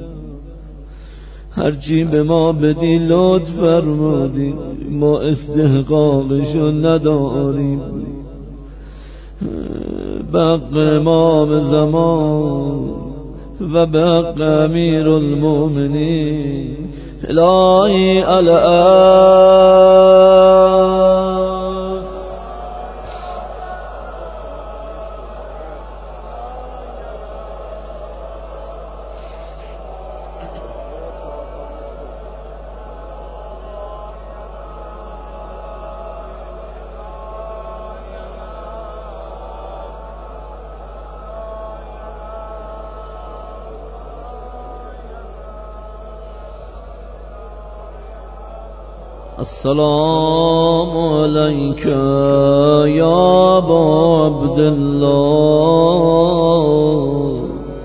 هرچی به ما بدی لطف فرمودی، ما استحقاقشو نداریم. بق امام زمان و بق امیر المؤمنین الهی السلام علیک یا ابا عبدالله.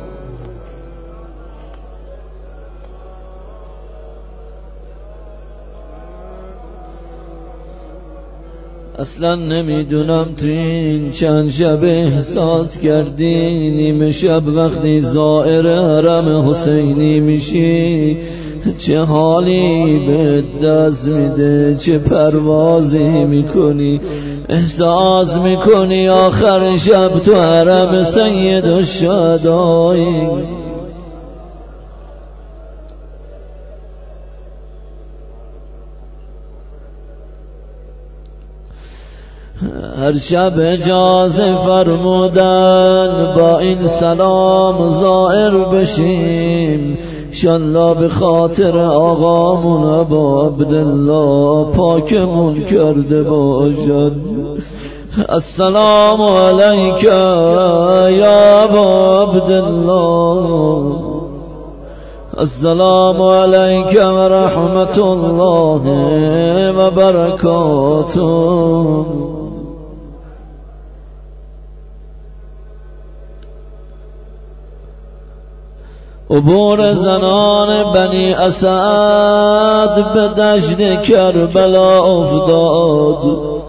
اصلا نمیدونم تو این چند شب احساس کردی نیمه شب وقتی زائر حرم حسینی میشی چه حالی به دست میده، چه پروازی میکنی، احساس میکنی آخر شب تو حرم سید الشهدایی. هر شب اجازه فرمودن با این سلام زائر بشیم، انشالله به خاطر آقامون ابا عبدالله پاکمون کرده باشد. السلام علیک یا ابا عبدالله. السلام علیک و رحمت الله و برکاته. عبور زنان بنی اسد به دشت کربلا افتاد.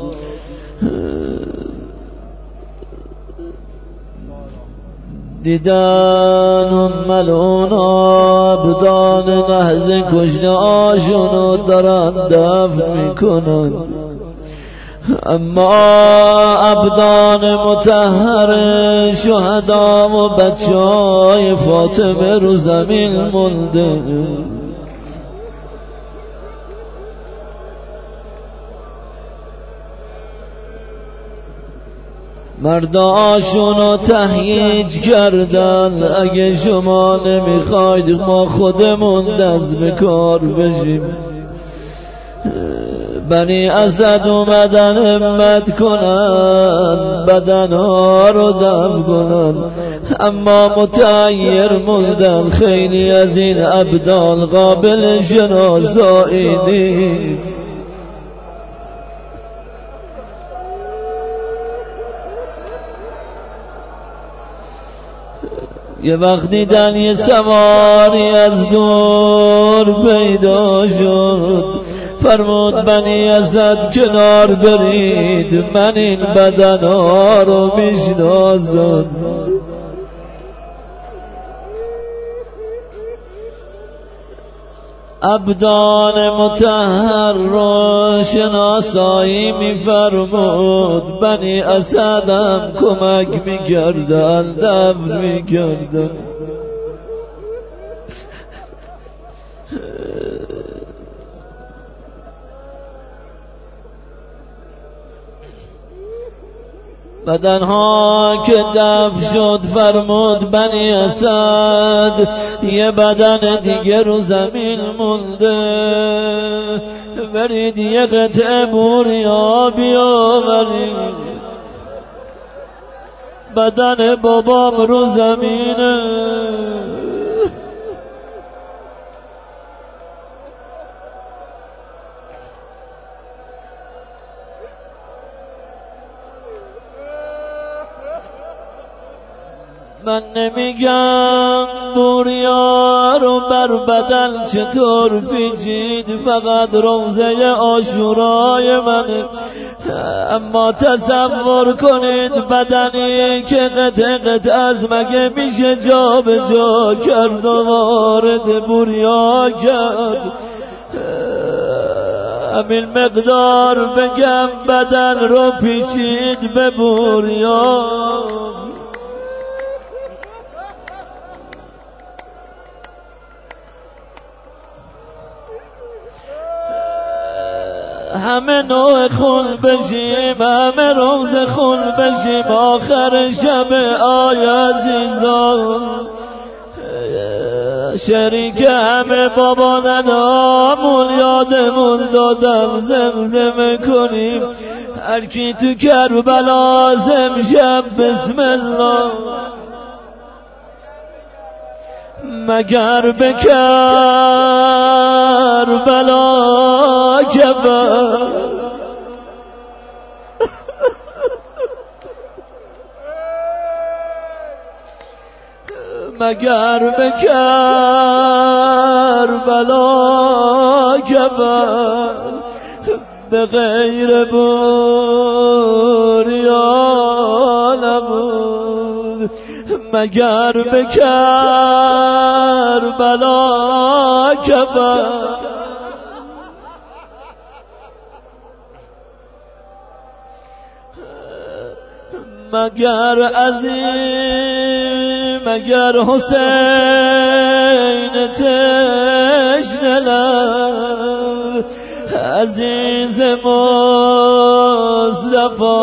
دیدن ملونا ابدان نهز کشته آشونو دارن دفن میکنن، اما ابدان مطهر شهدا و بچهای فاطمه رو زمین مونده. مرداشونو تهییج کردن، اگه شما نمیخواید ما خودمون دست به کار بشیم. بنی اسد اومدن همت کنن بدنها رو دفن کنن، اما متعیر موندن، خیلی از این ابدال قابل شناسایی نیست. یه وقت دیدن یه سواری از دور پیدا شد، فرمود بنی اسد کنار برید، من این بدنها رو میشناسم. ابدان مطهر رو شناسایی میفرمود، بنی اسد هم کمک میکردن، دفن میکردن. بدنها که دفن شد فرمود بنی اسد یه بدن دیگه رو زمین مونده، برید یه قطعه بوریا بیاورید، بدن بابام رو زمینه. من نمیگم بوریا رو بر بدن چطور پیچید، فقط روزه عاشورای منه. اما تصور کنید بدنی که قطع قطع از مگه میشه جا به جا کرد و وارد بوریا کرد. همین مقدار بگم بدن رو پیچید به بوریا. همه نوع خون بشیم، همه روز خون بشیم، آخر شب آی عزیزان شریک همه بابا ننامون یادمون دادن زمزمه کنیم هر کی تو کربلا امشب بسم الله. مگر به کربلا کبر مگر به کربلا کبر به غیر بوریا نبود. مگر به کربلا کبر مگر عظیم مگر حسین تشنه لب عزیز مصطفی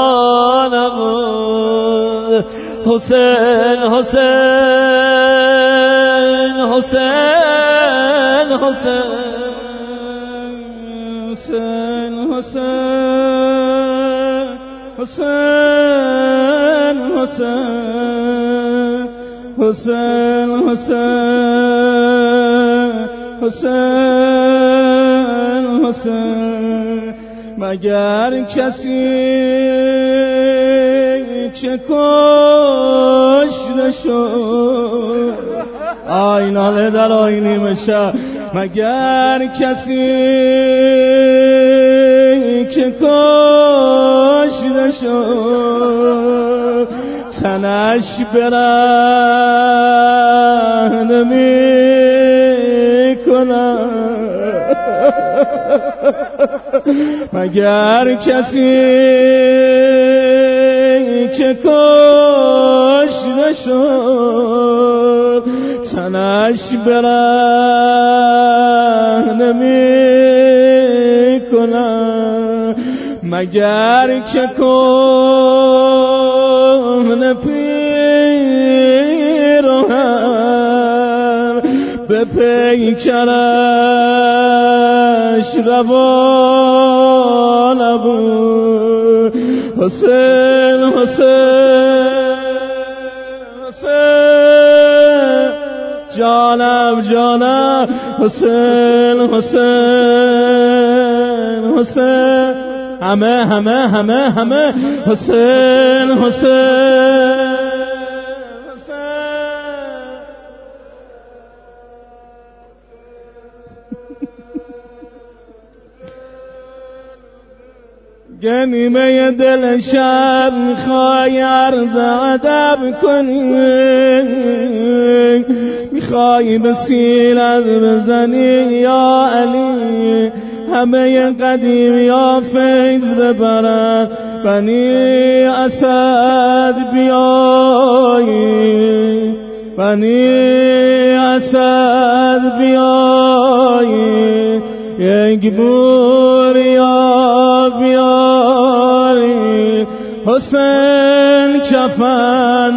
نبود. حسین حسین حسین حسین حسین حسین حسین حسین حسین حسین حسین مگر کسی که کشته شد آیناله در آینی مشه. مگر کسی که کشته شد تنش برهنه میکنم. مگر کسی که کشته شد تنش برهنه میکنم. مگر که کهنه پیرهن به پیکرش روا نبود. حسین حسین حسین جانم جانم حسین حسین حسین همه همه همه همه حسین حسین نیمه دل شب میخوای عرض ادب کنی، میخوای به سیرت بزنی یا علی، همه قدیم یا فیض ببرن بنی اسد بیایی، بنی اسد بیایی، یک بوریا بیاری. حسین کفن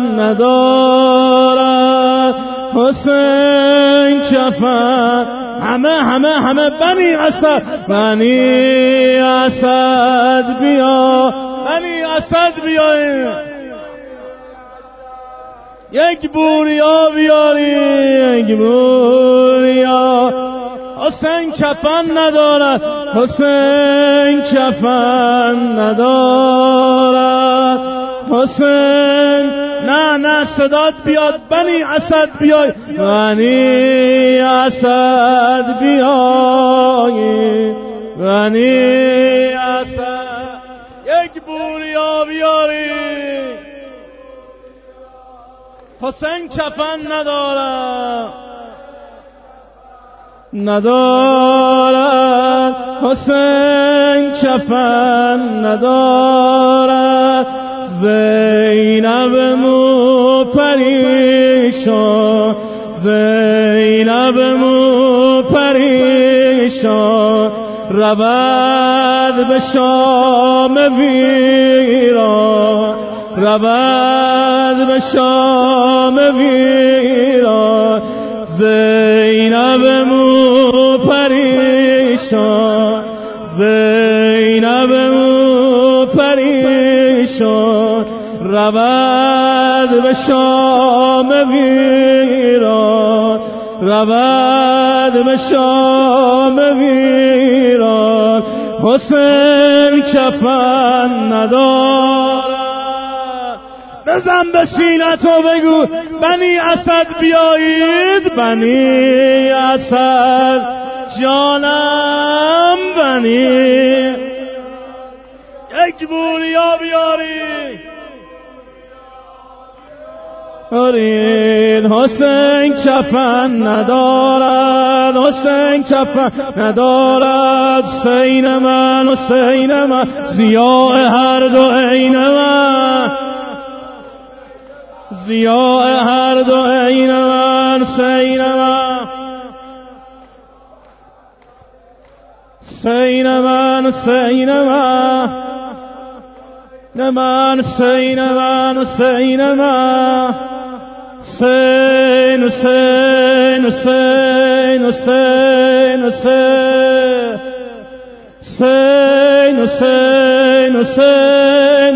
ندارد، حسین کفن همه بنی اسد، بنی اسد بیا، بنی اسد بیایی، یک بوریا بیاری، یک بوریا. حسین کفن ندارد، حسین کفن ندارد، حسین نه صدات بیاد بنی اسد بیای، بنی اسد بیای، بنی اسد یک بوریا بیاری. حسین کفن ندارد حسین کفن ندارد، زینب مو پریشان، زینب مو پریشان، رود به شام ویران، رود به شام ویران، زینب مو پریشان، زینب مو پریشان، رود به شام ویران، رود به شام ویران. حسین کفن ندارد. بزن به سینت و بگو بنی اسد بیایید، بنی اسد جانم، بنی یک بوریا بیاری. حسین کفن ندارد، حسین کفن ندارد، حسین من، حسین من، ضیاء هر دو عین من، ضیاء هر دو عین من، حسین من، حسین من، حسین من، من حسین من، حسین من، حسین حسین حسین حسین حسین حسین حسین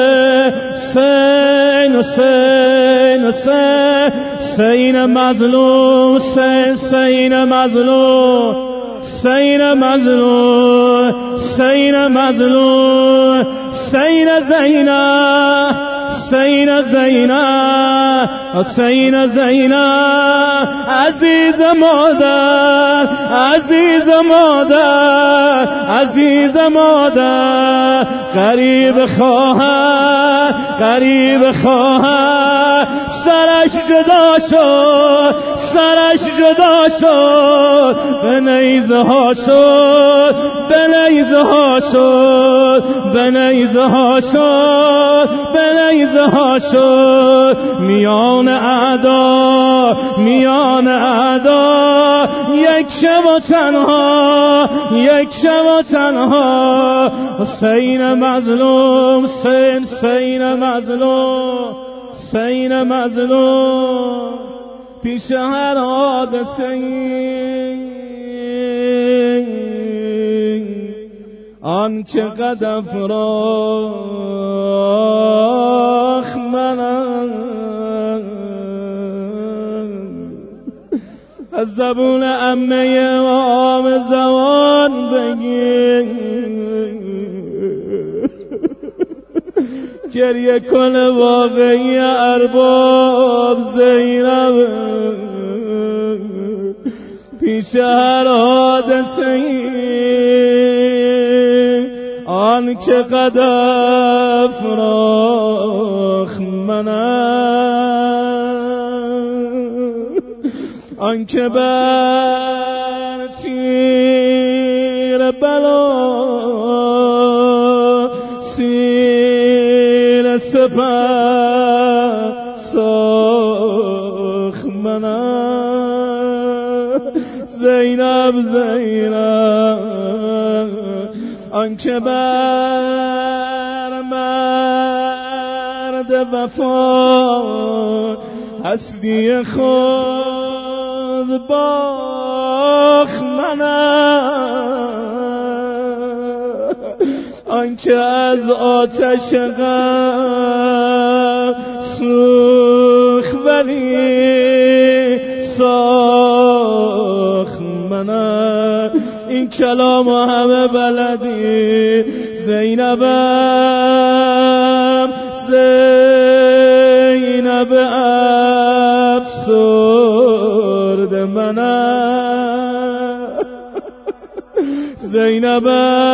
حسین حسین حسین حسین مظلوم، حسین مظلوم، حسین مظلوم، حسین مظلوم، حسین زینب، حسین زینب، حسین زینب، عزیز مادر، عزیز مادر، عزیز مادر، غریب خواهر، غریب خواهر، سرش جدا شد، سرش جدا شد، به نیزه ها شد، به نیزه ها شد، به نیزه ها شد، به نیزه ها شد، میان اعدا، میان اعدا، یک شب و تنها، یک شب و تنها، حسین مظلوم، حسین، حسین مظلوم، حسین مظلوم، پیش هر حادثه آن که قد افراخ منم، از زبون عمه امام زمان بگیر، گریه کن واقعی ارباب زینب، پیش هر حادثه آن که قد افراخ منم، آن که بر تیر بلا سیر سپر ساخ منم، زینب زینب، آن که بر مرد وفا هستی خود باخ منم، آن که از آتش غم سوخ ولی ساخ منم، این کلام همه بلدی، زینبم، زینبم، زینب افسرد منم، زینب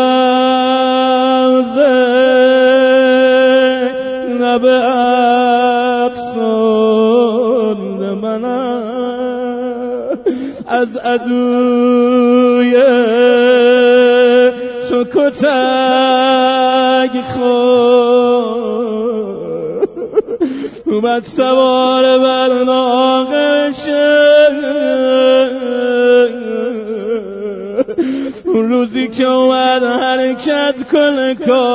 افسرد منم، از عدوی تو کتک خورد، اومد سوار بر ناقشه. اون روزی که اومد حرکت کنه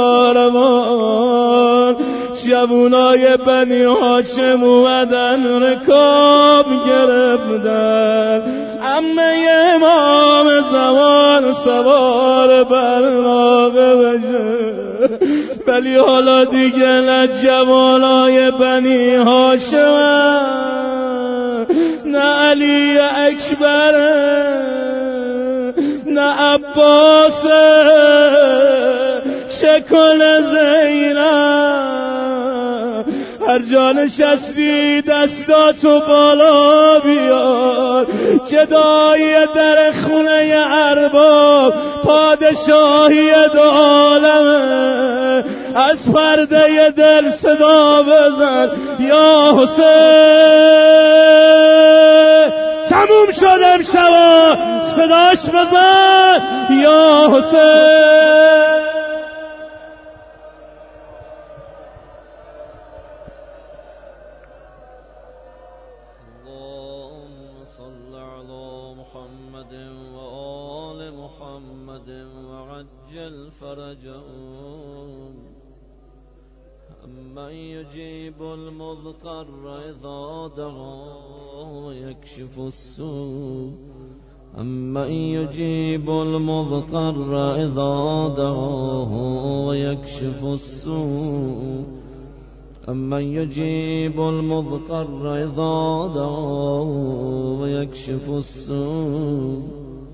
کاروان، جوونای بنی هاشم اومدن رکاب گرفتن، عمه امام زمان سوار بر ناقه بشه. ولی حالا دیگه نه جوانای بنی هاشم، نه علی اکبر، نه عباس، شکل زینب. هر جا نشستی دستاتو بالا بیار، جدای در خونه ارباب پادشاهی دو عالمه. از پرده دل صدا بزن یا حسین، تموم شدم شبا صداش بزن یا حسین. اللهم صل على محمد وآل محمد وعجل فرجهم. من يجيب المضطر إذا دعاه ويكشف السوء، أمن يجيب المضطر إذا دعاه ويكشف السوء، أمن يجيب المضطر إذا دعاه ويكشف السوء.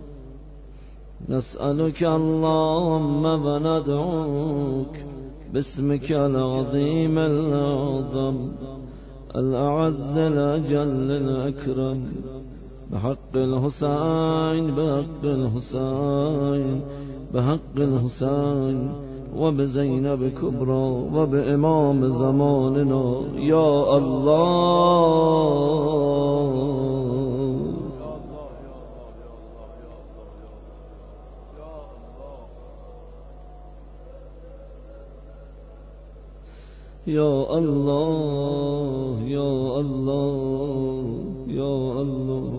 نسألك اللهم وندعوك باسمك العظيم الأعظم الأعز الأجل الأكرم، بحق الحسين بحق الحسين بحق الحسين وبزينب كبرى وبإمام زماننا يا الله. يا الله يا الله يا الله.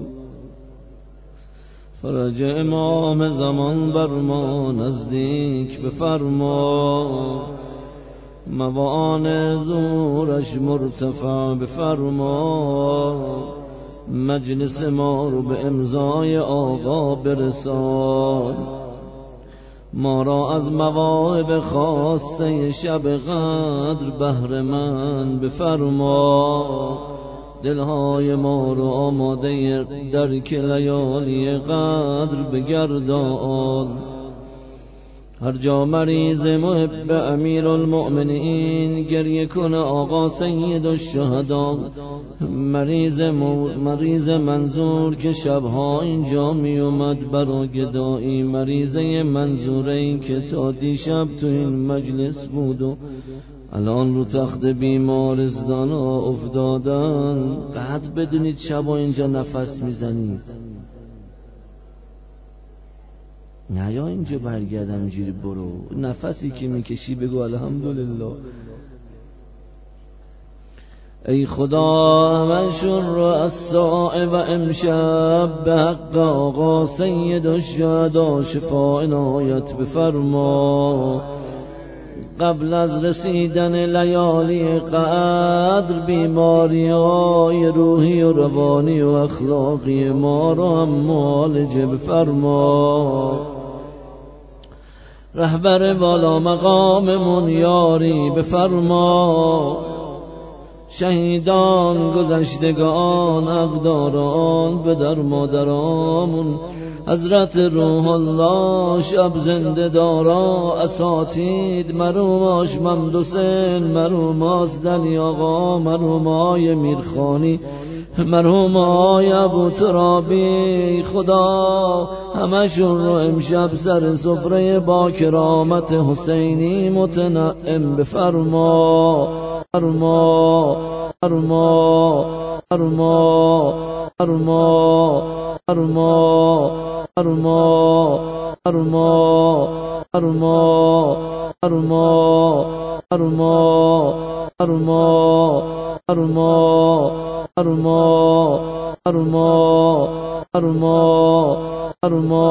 فرج امام زمان بر ما نزدیک بفرما، موان زورش مرتفع بفرما، مجلس ما رو به امضای آقا برسان، ما را از مواهب خاصه شب قدر بهره مند بفرما، دلهای ما رو آماده درک لیالی قدر بگردان. هر جا مریض محب امیر المؤمنین گریه کنه آقا سید الشهدا، مریض منظور که شبها اینجا می اومد برا گدایی، مریضه منظوره این که تا دیشب تو این مجلس بود و الان رو تخت بیمارستان افتادن. قد بدونید شبا اینجا نفس میزنید، نه یا اینجا برگردم اینجوری برو، نفسی که میکشی بگو الحمدلله. ای خدا منشون رو از ساعه و امشب به حق آقا سید الشهدا شفا عنایت بفرما، قبل از رسیدن لیالی قدر بیماری های روحی و روانی و اخلاقی ما رو هم معالجه بفرما، رهبر والا مقاممون یاری بفرما، شهیدان گذشتگان اقداران پدر مادرامون حضرت روح الله شب زنده دارا اساتید مروماش ممدوسین مروماس دلی آقا مرومای میرخانی مرحومای ابو ترابی خدا همشون رو امشب سر سفره با کرامت حسینی متنعم بفرما فرما فرما فرما فرما فرما فرما فرما فرما فرما فرما فرما فرما فرما فرما فرما فرما